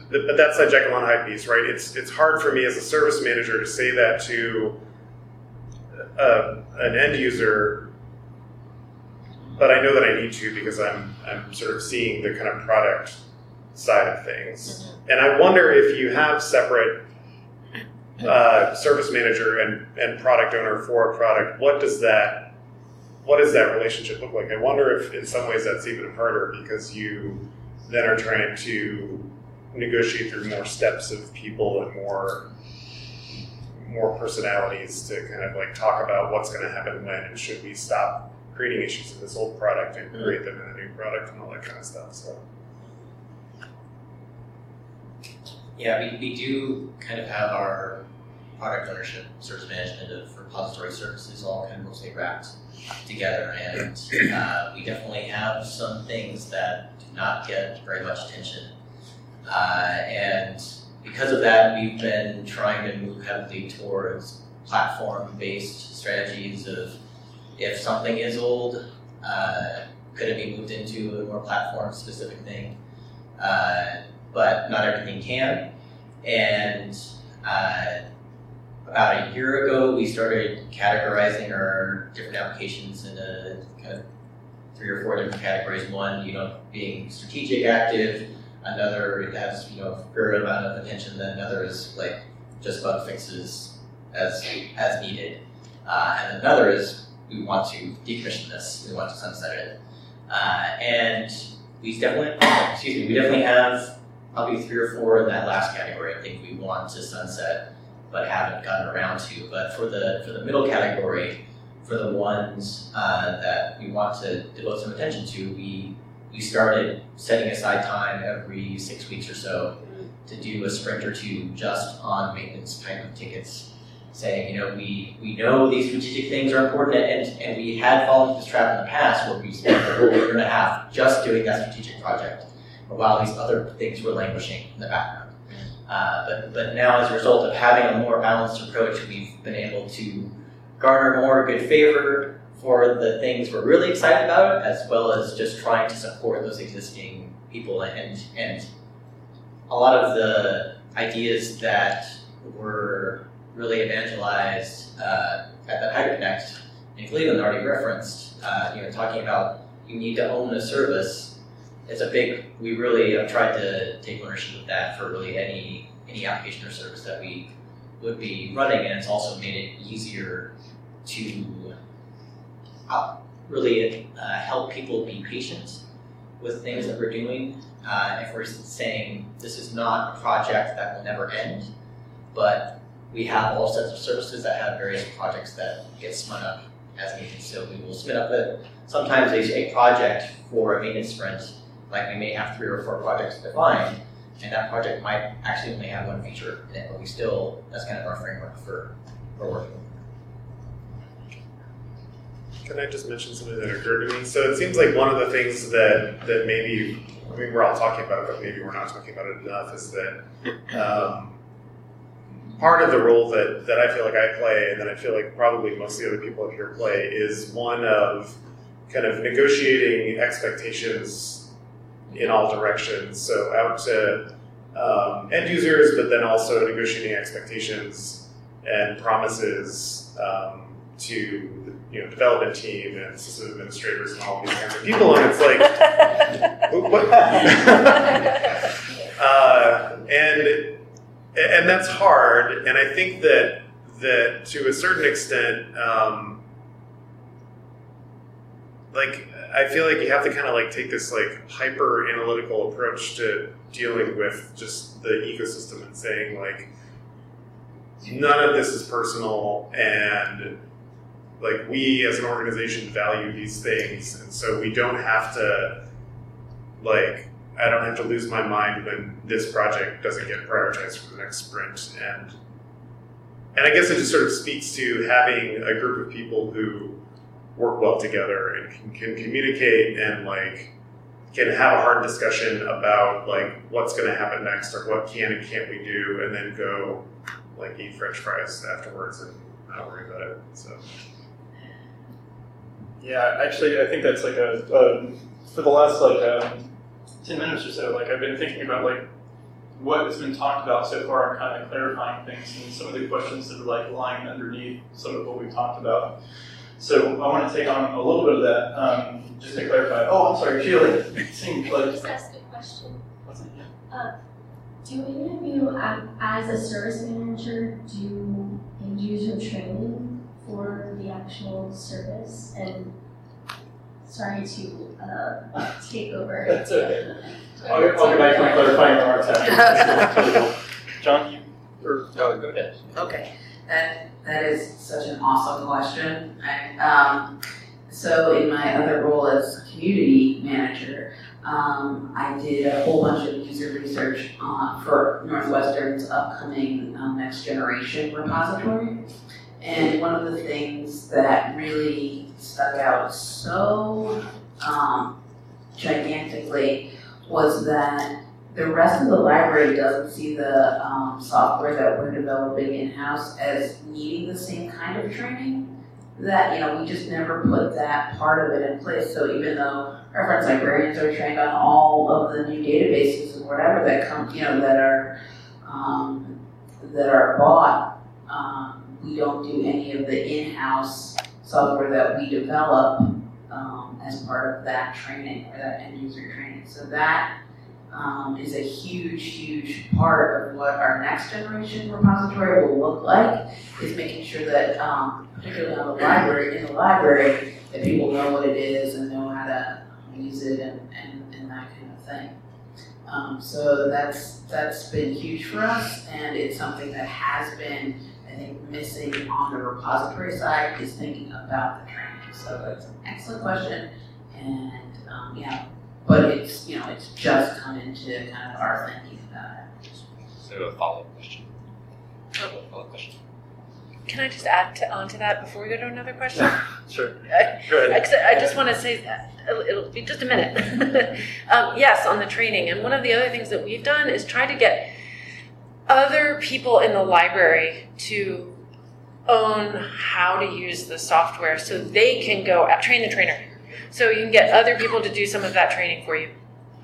but that's that Jekyll and Hyde piece, right? It's it's hard for me as a service manager to say that to uh, an end user, but I know that I need to because I'm I'm sort of seeing the kind of product side of things. Mm-hmm. And I wonder if you have separate uh, service manager and, and product owner for a product, what does that what does that relationship look like? I wonder if in some ways that's even harder because you then are trying to negotiate through more steps of people and more more personalities to kind of like talk about what's going to happen when and should we stop creating issues in this old product and create them in a new product and all that kind of stuff. So yeah, we, we do kind of have our product ownership, service management of repository services all kind of mostly wrapped together, and uh, we definitely have some things that do not get very much attention. Uh, and because of that, we've been trying to move heavily towards platform-based strategies of if something is old, uh, could it be moved into a more platform-specific thing? Uh, but not everything can. And uh, about a year ago, we started categorizing our different applications into kind of three or four different categories. One, you know, being strategic, active. Another, it has, you know, a fair amount of attention. Then another is like just bug fixes as as needed. Uh, and another is we want to decommission this. We want to sunset it. Uh, and we definitely, excuse me, we definitely have probably three or four in that last category. I think we want to sunset, but haven't gotten around to. But for the for the middle category, for the ones uh, that we want to devote some attention to, we we started setting aside time every six weeks or so to do a sprint or two just on maintenance type of tickets, saying, you know, we, we know these strategic things are important, and, and we had fallen into this trap in the past where we spent a whole year and a half just doing that strategic project, while these other things were languishing in the background. Uh, but, but now, as a result of having a more balanced approach, we've been able to garner more good favor for the things we're really excited about, as well as just trying to support those existing people. And, and a lot of the ideas that were really evangelized uh, at the HyperConnect in Cleveland already referenced, uh, you know, talking about you need to own the service. It's a big, we really have tried to take ownership of that for really any any application or service that we would be running, and it's also made it easier to uh, really uh, help people be patient with things that we're doing. Uh, if we're saying this is not a project that will never end, but we have all sets of services that have various projects that get spun up as needed. So we will spin up a, sometimes a, a project for a maintenance sprint, like we may have three or four projects defined, and that project might actually only have one feature in it, but we still, that's kind of our framework for, for working with. Can I just mention something that occurred to me? So it seems like one of the things that, that maybe, I mean, we're all talking about it, but maybe we're not talking about it enough, is that um, part of the role that, that I feel like I play, and that I feel like probably most of the other people up here play, is one of kind of negotiating expectations in all directions. So out to um, end users, but then also negotiating expectations and promises um, to the you know, development team and system administrators and all these kinds of people. And it's like, what? uh, and and that's hard. And I think that that to a certain extent, um, like I feel like you have to kind of like take this like hyper analytical approach to dealing with just the ecosystem and saying like none of this is personal, and like we as an organization value these things, and so we don't have to like I don't have to lose my mind when this project doesn't get prioritized for the next sprint. And and I guess it just sort of speaks to having a group of people who work well together and can, can communicate and like can have a hard discussion about like what's going to happen next or what can and can't we do, and then go like eat French fries afterwards and not worry about it. So yeah, actually, I think that's like a, a for the last like um, ten minutes or so, like I've been thinking about like what has been talked about so far and kind of clarifying things and some of the questions that are like lying underneath some of what we've talked about. So I want to take on a little bit of that, um, just to clarify. Oh, I'm sorry, Sheila. It seemed like. Just ask a question. What's it? Yeah. Uh, do any of you, um, as a service manager, do end user training for the actual service? And sorry to uh, take over. That's okay. I'll get, I'll get back to my clarifying remarks after. John, you or Oh, go ahead. Okay, that, that is such an awesome question. I, um, so in my other role as community manager, um, I did a whole bunch of user research uh, for Northwestern's upcoming um, next generation repository. And one of the things that really stuck out so um, gigantically was that the rest of the library doesn't see the um, software that we're developing in-house as needing the same kind of training. That, you know, we just never put that part of it in place. So even though reference librarians are trained on all of the new databases and whatever that come, you know, that are um, that are bought, um, we don't do any of the in-house software that we develop um, as part of that training or that end-user training. So that um, is a huge, huge part of what our next generation repository will look like, is making sure that, um, particularly on the library, in the library, that people know what it is and know how to use it and, and, and that kind of thing. Um, so that's that's been huge for us, and it's something that has been, I think, missing on the repository side, is thinking about the training. So that's an excellent question, and um, yeah, but it's, you know, it's just come into kind of our thinking about it. So a follow-up question. Oh, follow-up question. Can I just add to, on to that before we go to another question? Sure. I, Go ahead. I just want to say that it'll, it'll be just a minute. um, yes, on the training. And one of the other things that we've done is try to get other people in the library to own how to use the software so they can go out, train the trainer. So you can get other people to do some of that training for you.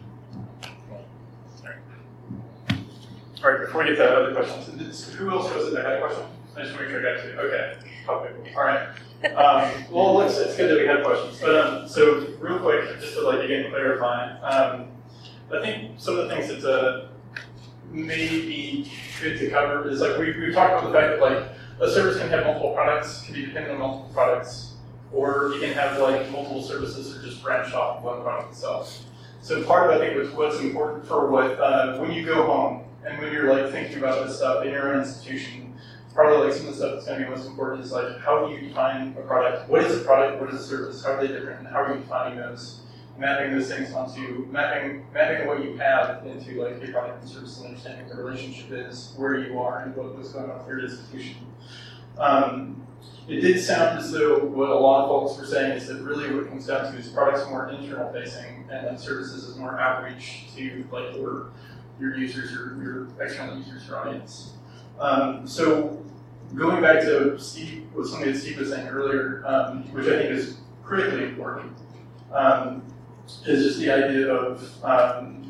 All right, before we get to other questions, who else was it that had a question? I just want to make sure I got to. Okay. Okay. All right. Um, well, it's, it's good that we have questions. But um, so real quick, just to like again clarify, um, I think some of the things that uh, may be good to cover is like we we've talked about the fact that like a service can have multiple products, can be dependent on multiple products, or you can have like multiple services that just branch off of one product itself. So part of I think what's, what's important for what uh, when you go home and when you're like thinking about this stuff in your own institution. Probably like some of the stuff that's going to be most important is like how do you define a product? What is a product? What is a service? How are they different? And how are you defining those? Mapping those things onto mapping mapping what you have into like a product and service and understanding what the relationship is, where you are, and what, what's going on with your institution. Um, it did sound as though what a lot of folks were saying is that really what it comes down to is products are more internal facing, and then services is more outreach to like your your users, your your external users, your audience. Um, so going back to Steve, what something that Steve was saying earlier, um, which I think is critically important, um, is just the idea of, um,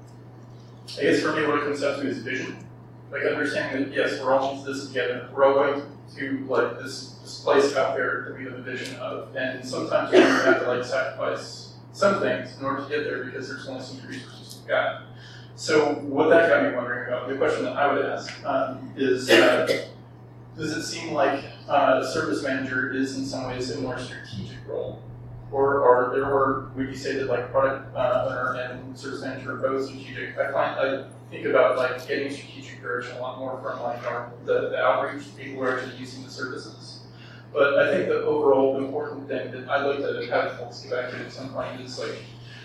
I guess for me what it comes down to is vision. Like understanding that yes, we're all into this together. We're all going to like this, this place out there that we have a vision of, and sometimes we have to like sacrifice some things in order to get there because there's only some resources we've got. So what that got me wondering about, the question that I would ask um, is, uh, does it seem like uh, a service manager is in some ways a more strategic role? Or, or, or would you say that like product uh, owner and service manager are both strategic? I find, I think about like getting strategic direction a lot more from like our, the, the outreach to people who are actually using the services. But I think the overall important thing that I'd like to have folks get back to at some point is like,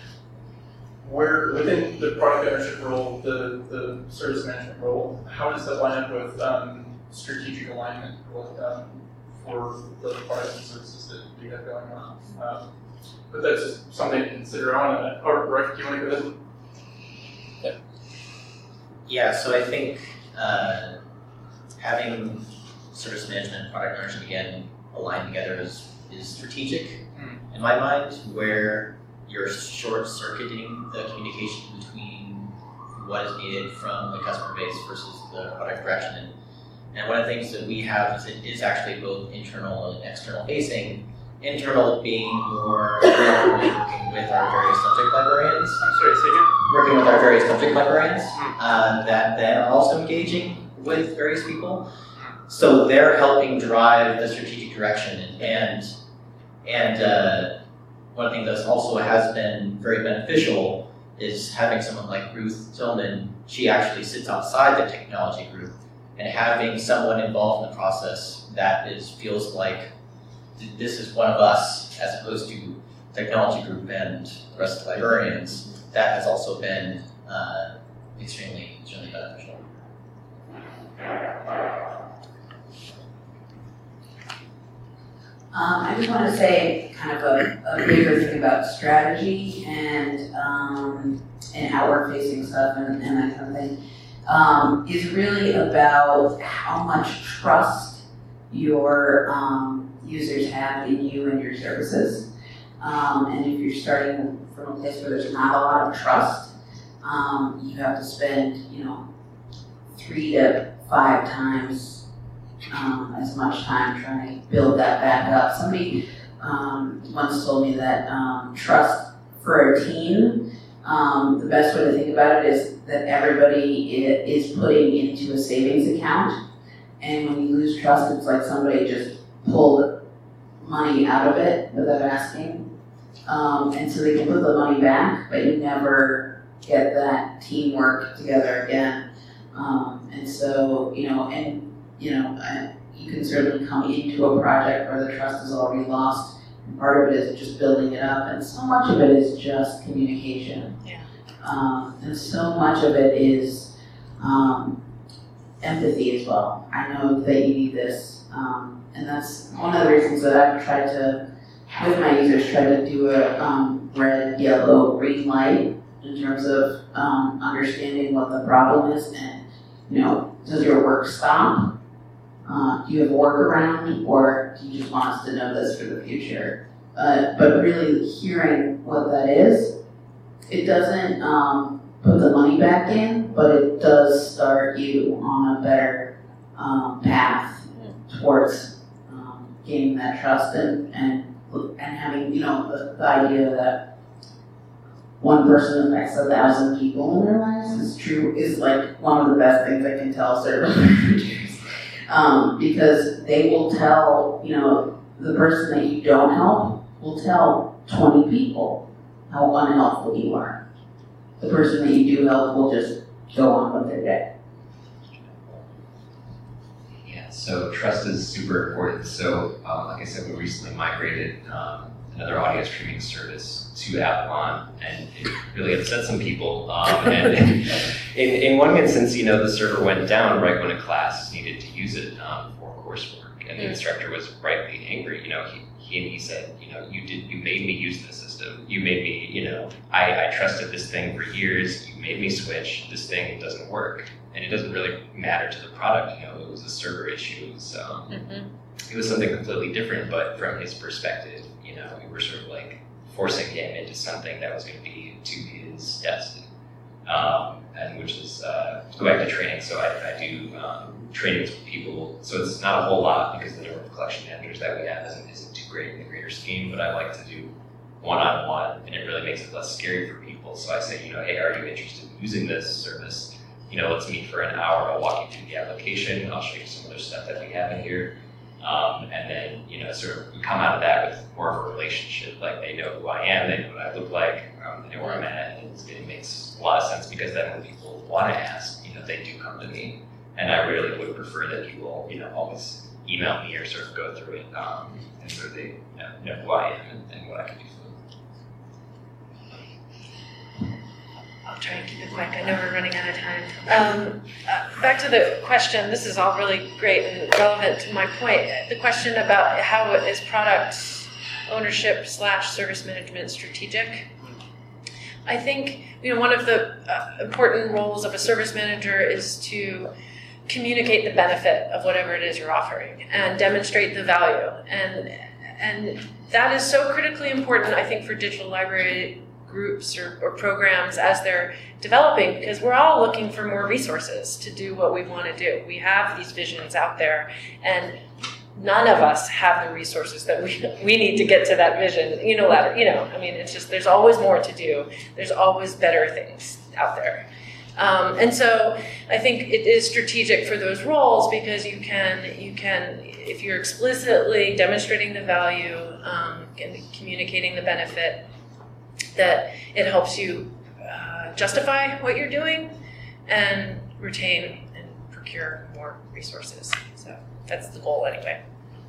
where within the product ownership role, the, the service management role, how does that line up with um, strategic alignment with, um, for the products and services that we have going on? Um, but that's just something to consider on it. Or, Rick, do you want to go ahead? Yeah. Yeah, so I think uh, having service management and product ownership again aligned together is, is strategic mm. in my mind, where you're short-circuiting the communication between what is needed from the customer base versus the product direction. And, and one of the things that we have is it is actually both internal and external facing. Internal being more working with our various subject librarians. I'm sorry, say again? Working with our various subject librarians uh, that then are also engaging with various people. So they're helping drive the strategic direction, and and uh, one thing that also has been very beneficial is having someone like Ruth Tillman. She actually sits outside the technology group, and having someone involved in the process that is feels like this is one of us, as opposed to technology group and the rest of the librarians. That has also been uh, extremely extremely beneficial. Um, I just want to say kind of a, a bigger thing about strategy and um, and outward facing stuff and, and that kind of thing um, is really about how much trust your um, users have in you and your services. Um, and if you're starting from a place where there's not a lot of trust, um, you have to spend, you know, three to five times Um, as much time trying to build that back up. Somebody um, once told me that um, trust for a team, um, the best way to think about it is that everybody is putting into a savings account, and when you lose trust, it's like somebody just pulled money out of it without asking, um, and so they can put the money back, but you never get that teamwork together again. Um, and so, you know, and you know, uh, you can certainly come into a project where the trust is already lost, and part of it is just building it up, and so much of it is just communication. Yeah. Um, and so much of it is um, empathy as well. I know that you need this, um, and that's one of the reasons that I've tried to, with my users, try to do a um, red, yellow, green light in terms of um, understanding what the problem is, and, you know, does your work stop? Uh, do you have a workaround, or do you just want us to know this for the future? Uh, but really hearing what that is, it doesn't um, put the money back in, but it does start you on a better um, path towards um, gaining that trust and, and and having, you know, the, the idea that one person affects a thousand people in their lives is true, is like one of the best things I can tell service managers. Um, because they will tell, you know, the person that you don't help will tell twenty people how unhelpful you are. The person that you do help will just go on with their day. Yeah, so trust is super important. So, um, like I said, we recently migrated um, another audio streaming service to Avalon, and it really upset some people. Um, and in, in one instance, you know, the server went down right when a class needed to use it um, for coursework, and the instructor was rightly angry. You know, he, he and he said, you know, you did, you made me use the system. You made me, you know, I, I trusted this thing for years. You made me switch. This thing doesn't work, and it doesn't really matter to the product. You know, it was a server issue. It was, um, mm-hmm. it was something completely different. But from his perspective, you know, we were sort of like forcing him into something that was going to be to his destiny, um, and which is uh, go back to training. So I, I do um, trainings with people. So it's not a whole lot because the number of collection managers that we have isn't, isn't too great in the greater scheme. But I like to do one-on-one, and it really makes it less scary for people. So I say, you know, hey, are you interested in using this service? You know, let's meet for an hour. I'll walk you through the application. I'll show you some other stuff that we have in here. Um, and then, you know, sort of we come out of that with more of a relationship. Like, they know who I am, they know what I look like, um, they know where I'm at, and it makes a lot of sense because then when people want to ask, you know, they do come to me. And I really would prefer that people, you know, always email me or sort of go through it, um, and sort of they know, know who I am and, and what I can do for them. I'll try and keep it quick. I know we're running out of time. Um, uh, back to the question. This is all really great and relevant to my point. The question about how is product ownership slash service management strategic? I think, you know, one of the uh, important roles of a service manager is to communicate the benefit of whatever it is you're offering and demonstrate the value. And and that is so critically important, I think, for digital library groups or, or programs as they're developing, because we're all looking for more resources to do what we want to do. We have these visions out there, and none of us have the resources that we we need to get to that vision. You know, that, you know, I mean, it's just, there's always more to do. There's always better things out there. Um, and so I think it is strategic for those roles, because you can, you can, if you're explicitly demonstrating the value um, and communicating the benefit, that it helps you uh, justify what you're doing and retain and procure more resources. So that's the goal anyway.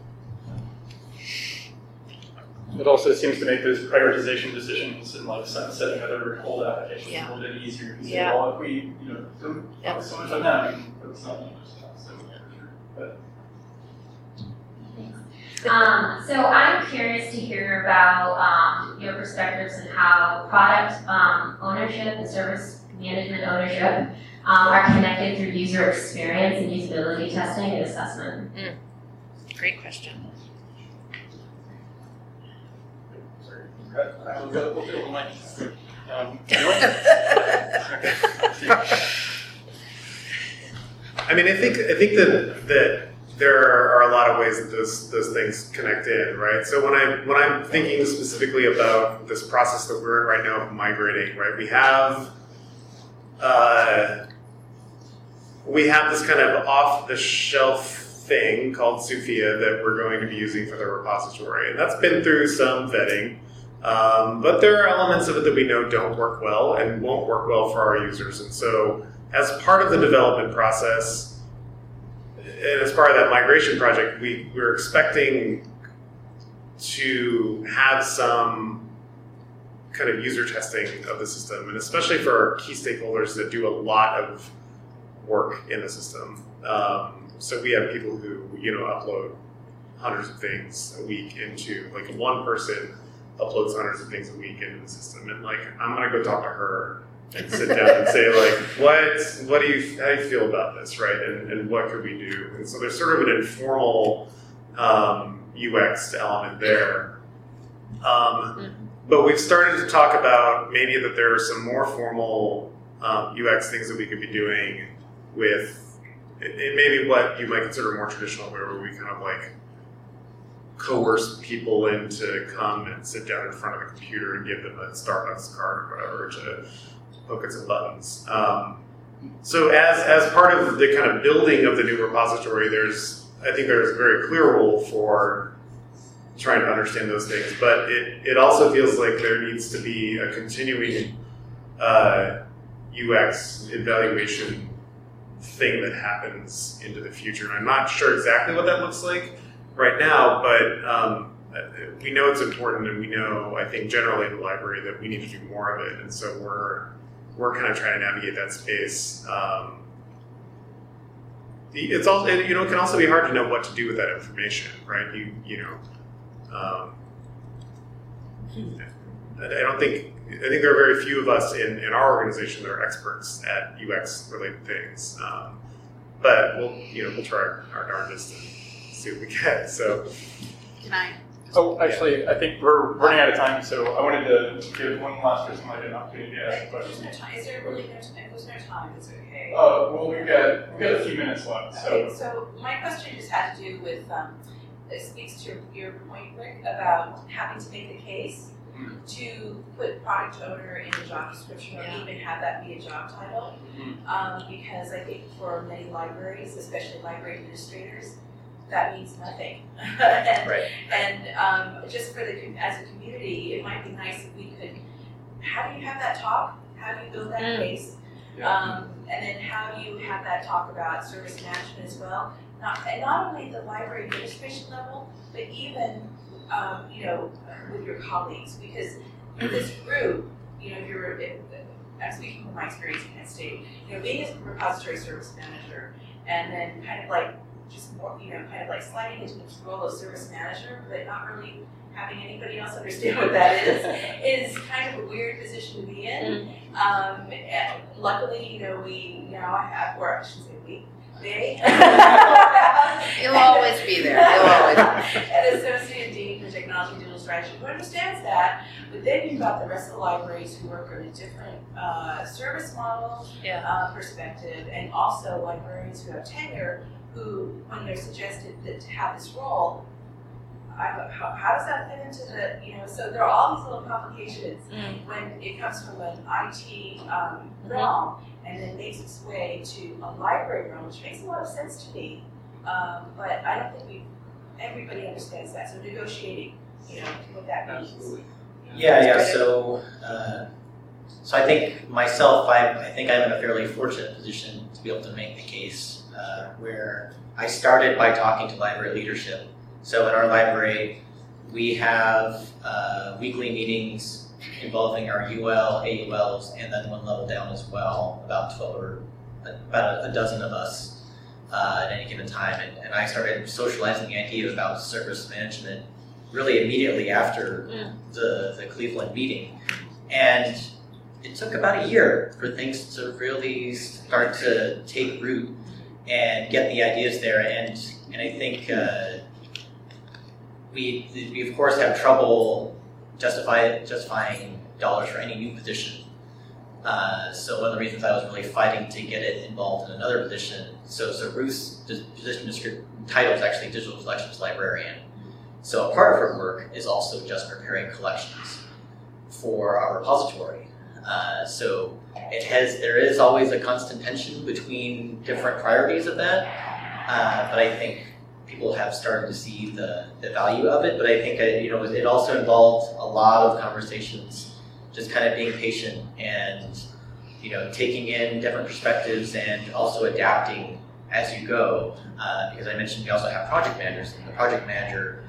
It also seems to make those prioritization decisions and like sunsetting other old applications Yeah. a little bit easier. You say, Yeah. well, if we, you know, don't Yep. focus so much on that, we can focus on other stuff. So, yeah, for sure. But Um, so I'm curious to hear about um, your perspectives on how product um, ownership and service management ownership um, are connected through user experience and usability testing and assessment. Great question. I will go, we'll go with Mike. Um, anyway. I mean, I think I think that that there are a lot of ways that those those things connect in, right? So when I when I'm thinking specifically about this process that we're in right now of migrating, right? We have uh, we have this kind of off the shelf thing called Sophia that we're going to be using for the repository, and that's been through some vetting. Um, but there are elements of it that we know don't work well and won't work well for our users. And so as part of the development process, and as part of that migration project, we, we're expecting to have some kind of user testing of the system, and especially for our key stakeholders that do a lot of work in the system. Um, so we have people who, you know, upload hundreds of things a week into, like one person uploads hundreds of things a week into the system, and like I'm gonna go talk to her and sit down and say like, what what do you how do you feel about this, right? And and what could we do? And so there's sort of an informal um, U X element there. Um, but we've started to talk about maybe that there are some more formal um, U X things that we could be doing with it, it maybe what you might consider more traditional, where we kind of like coerce people in to come and sit down in front of a computer and give them a Starbucks card or whatever to poke at some buttons. Um, so as as part of the kind of building of the new repository, there's I think there's a very clear role for trying to understand those things, but it, it also feels like there needs to be a continuing uh, U X evaluation thing that happens into the future. And I'm not sure exactly what that looks like right now, but um, we know it's important, and we know, I think, generally in the library that we need to do more of it, and so we're we're kind of trying to navigate that space. Um, it's also, you know, it can also be hard to know what to do with that information, right? You you know, um, I don't think I think there are very few of us in, in our organization that are experts at U X related things, um, but we'll you know we'll try our, our darndest to see what we get. So, Can I? Oh, actually, I think we're running out of time, so I wanted to give one last person like an opportunity to ask a There's no question. time, is there really no time, if there's no time, it's okay. Uh, well, we've got we've got a few minutes left, Okay, so so my question just had to do with, um, it speaks to your point, Rick, about having to make the case to put product owner in the job description, or Yeah. even have that be a job title. Mhm. Um, because I think for many libraries, especially library administrators, that means nothing. and Right. and um, just for the com- as a community, it might be nice if we could. How do you have that talk? How do you build that Mm. case? Um, and then how do you have that talk about service management as well? Not and not only at the library administration level, but even um, you know with your colleagues, because this group, you know, you're. It, I'm speaking from my experience in Penn State. You know, being a repository service manager, and then kind of like. Just more, you know, kind of like sliding into the role of service manager, but not really having anybody else understand what that is, is kind of a weird position to be in. Um, and luckily, you know, we, you know, I have, or I shouldn't say we, they. You'll always be there. You'll always. An associate dean for technology and digital strategy, who understands that. But then you've got the rest of the libraries who work on a different uh, service model Yeah. uh, perspective, and also librarians who have tenure, who, when they're suggested that to have this role, I, how, how does that fit into the, you know, so there are all these little complications Mm. when it comes from an I T um, realm and then makes its way to a library realm, which makes a lot of sense to me. Um, but I don't think we, everybody understands that. So negotiating, you know, what that means. Absolutely. Yeah, yeah. So, uh, so I think myself, I, I think I'm in a fairly fortunate position to be able to make the case uh, where I started by talking to library leadership. So in our library, we have uh, weekly meetings involving our U L, A U Ls, and then one level down as well, about twelve or about a dozen of us uh, at any given time. And, and I started socializing the idea about service management really immediately after Mm. the, the Cleveland meeting. And it took about a year for things to really start to take root and get the ideas there. And, and I think uh, we, we, of course, have trouble justify, justifying dollars for any new position. Uh, so one of the reasons I was really fighting to get it involved in another position, so so Ruth's position description title is actually Digital Collections Librarian. So a part of her work is also just preparing collections for our repository. Uh, so it has there is always a constant tension between different priorities of that, uh, but I think people have started to see the, the value of it. But I think uh, you know it also involved a lot of conversations, just kind of being patient and you know taking in different perspectives and also adapting as you go. Uh, because I mentioned we also have project managers, and the project manager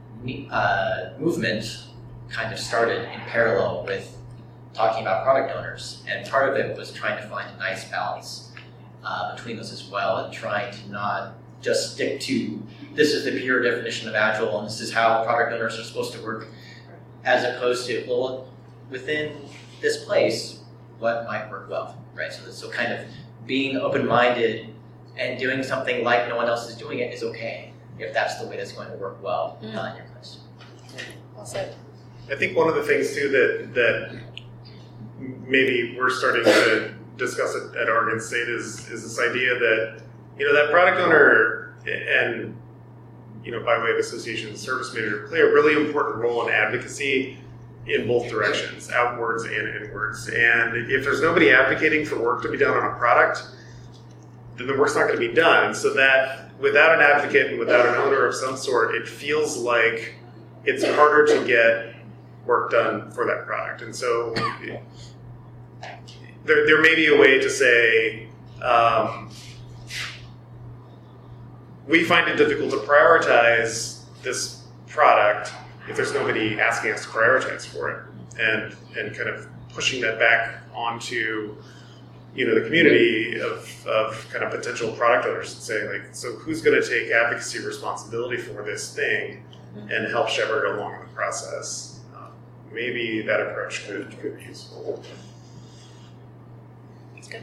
uh, movement kind of started in parallel with talking about product owners, and part of it was trying to find a nice balance uh, between those as well, and trying to not just stick to this is the pure definition of Agile and this is how product owners are supposed to work, as opposed to, well, within this place, what might work well, right? So, so kind of being open-minded and doing something like no one else is doing it is okay, if that's the way that's going to work well Mm. uh, in your place. Well said. I think one of the things too that that maybe we're starting to discuss at, at Oregon State is is this idea that you know that product owner and you know by way of association service manager play a really important role in advocacy in both directions, outwards and inwards. And if there's nobody advocating for work to be done on a product, then the work's not going to be done. And so that without an advocate and without an owner of some sort, it feels like it's harder to get work done for that product. And so there, there may be a way to say, um, we find it difficult to prioritize this product if there's nobody asking us to prioritize for it, and and kind of pushing that back onto you know the community of, of kind of potential product owners and saying like, so who's going to take advocacy responsibility for this thing and help shepherd along the process? Um, maybe that approach could could be useful. That's good.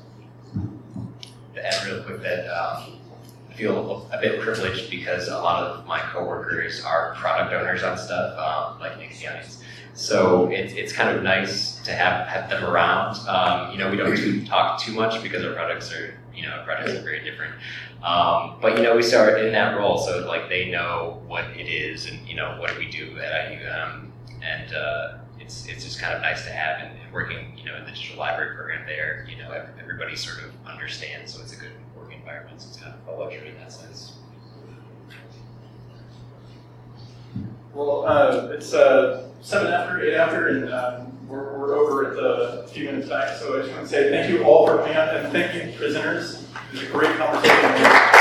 To add real quick that um, I feel a bit privileged because a lot of my coworkers are product owners on stuff, um, like Nick Sianis. So it's it's kind of nice to have, have them around. Um, you know, we don't too, talk too much because our products are, you know, our products are very different. Um, but, you know, we start in that role, so, like, they know what it is and, you know, what do we do at I U M. And uh, it's it's just kind of nice to have, and, and working, you know, in the digital library program there, you know, everybody sort of understands, so it's a good working environment, so it's kind of a luxury in that sense. Well, uh, it's uh, seven after, eight after, and um, we're, we're over at the a few minutes back. So I just want to say thank you all for coming out, and thank you, prisoners. It was a great conversation.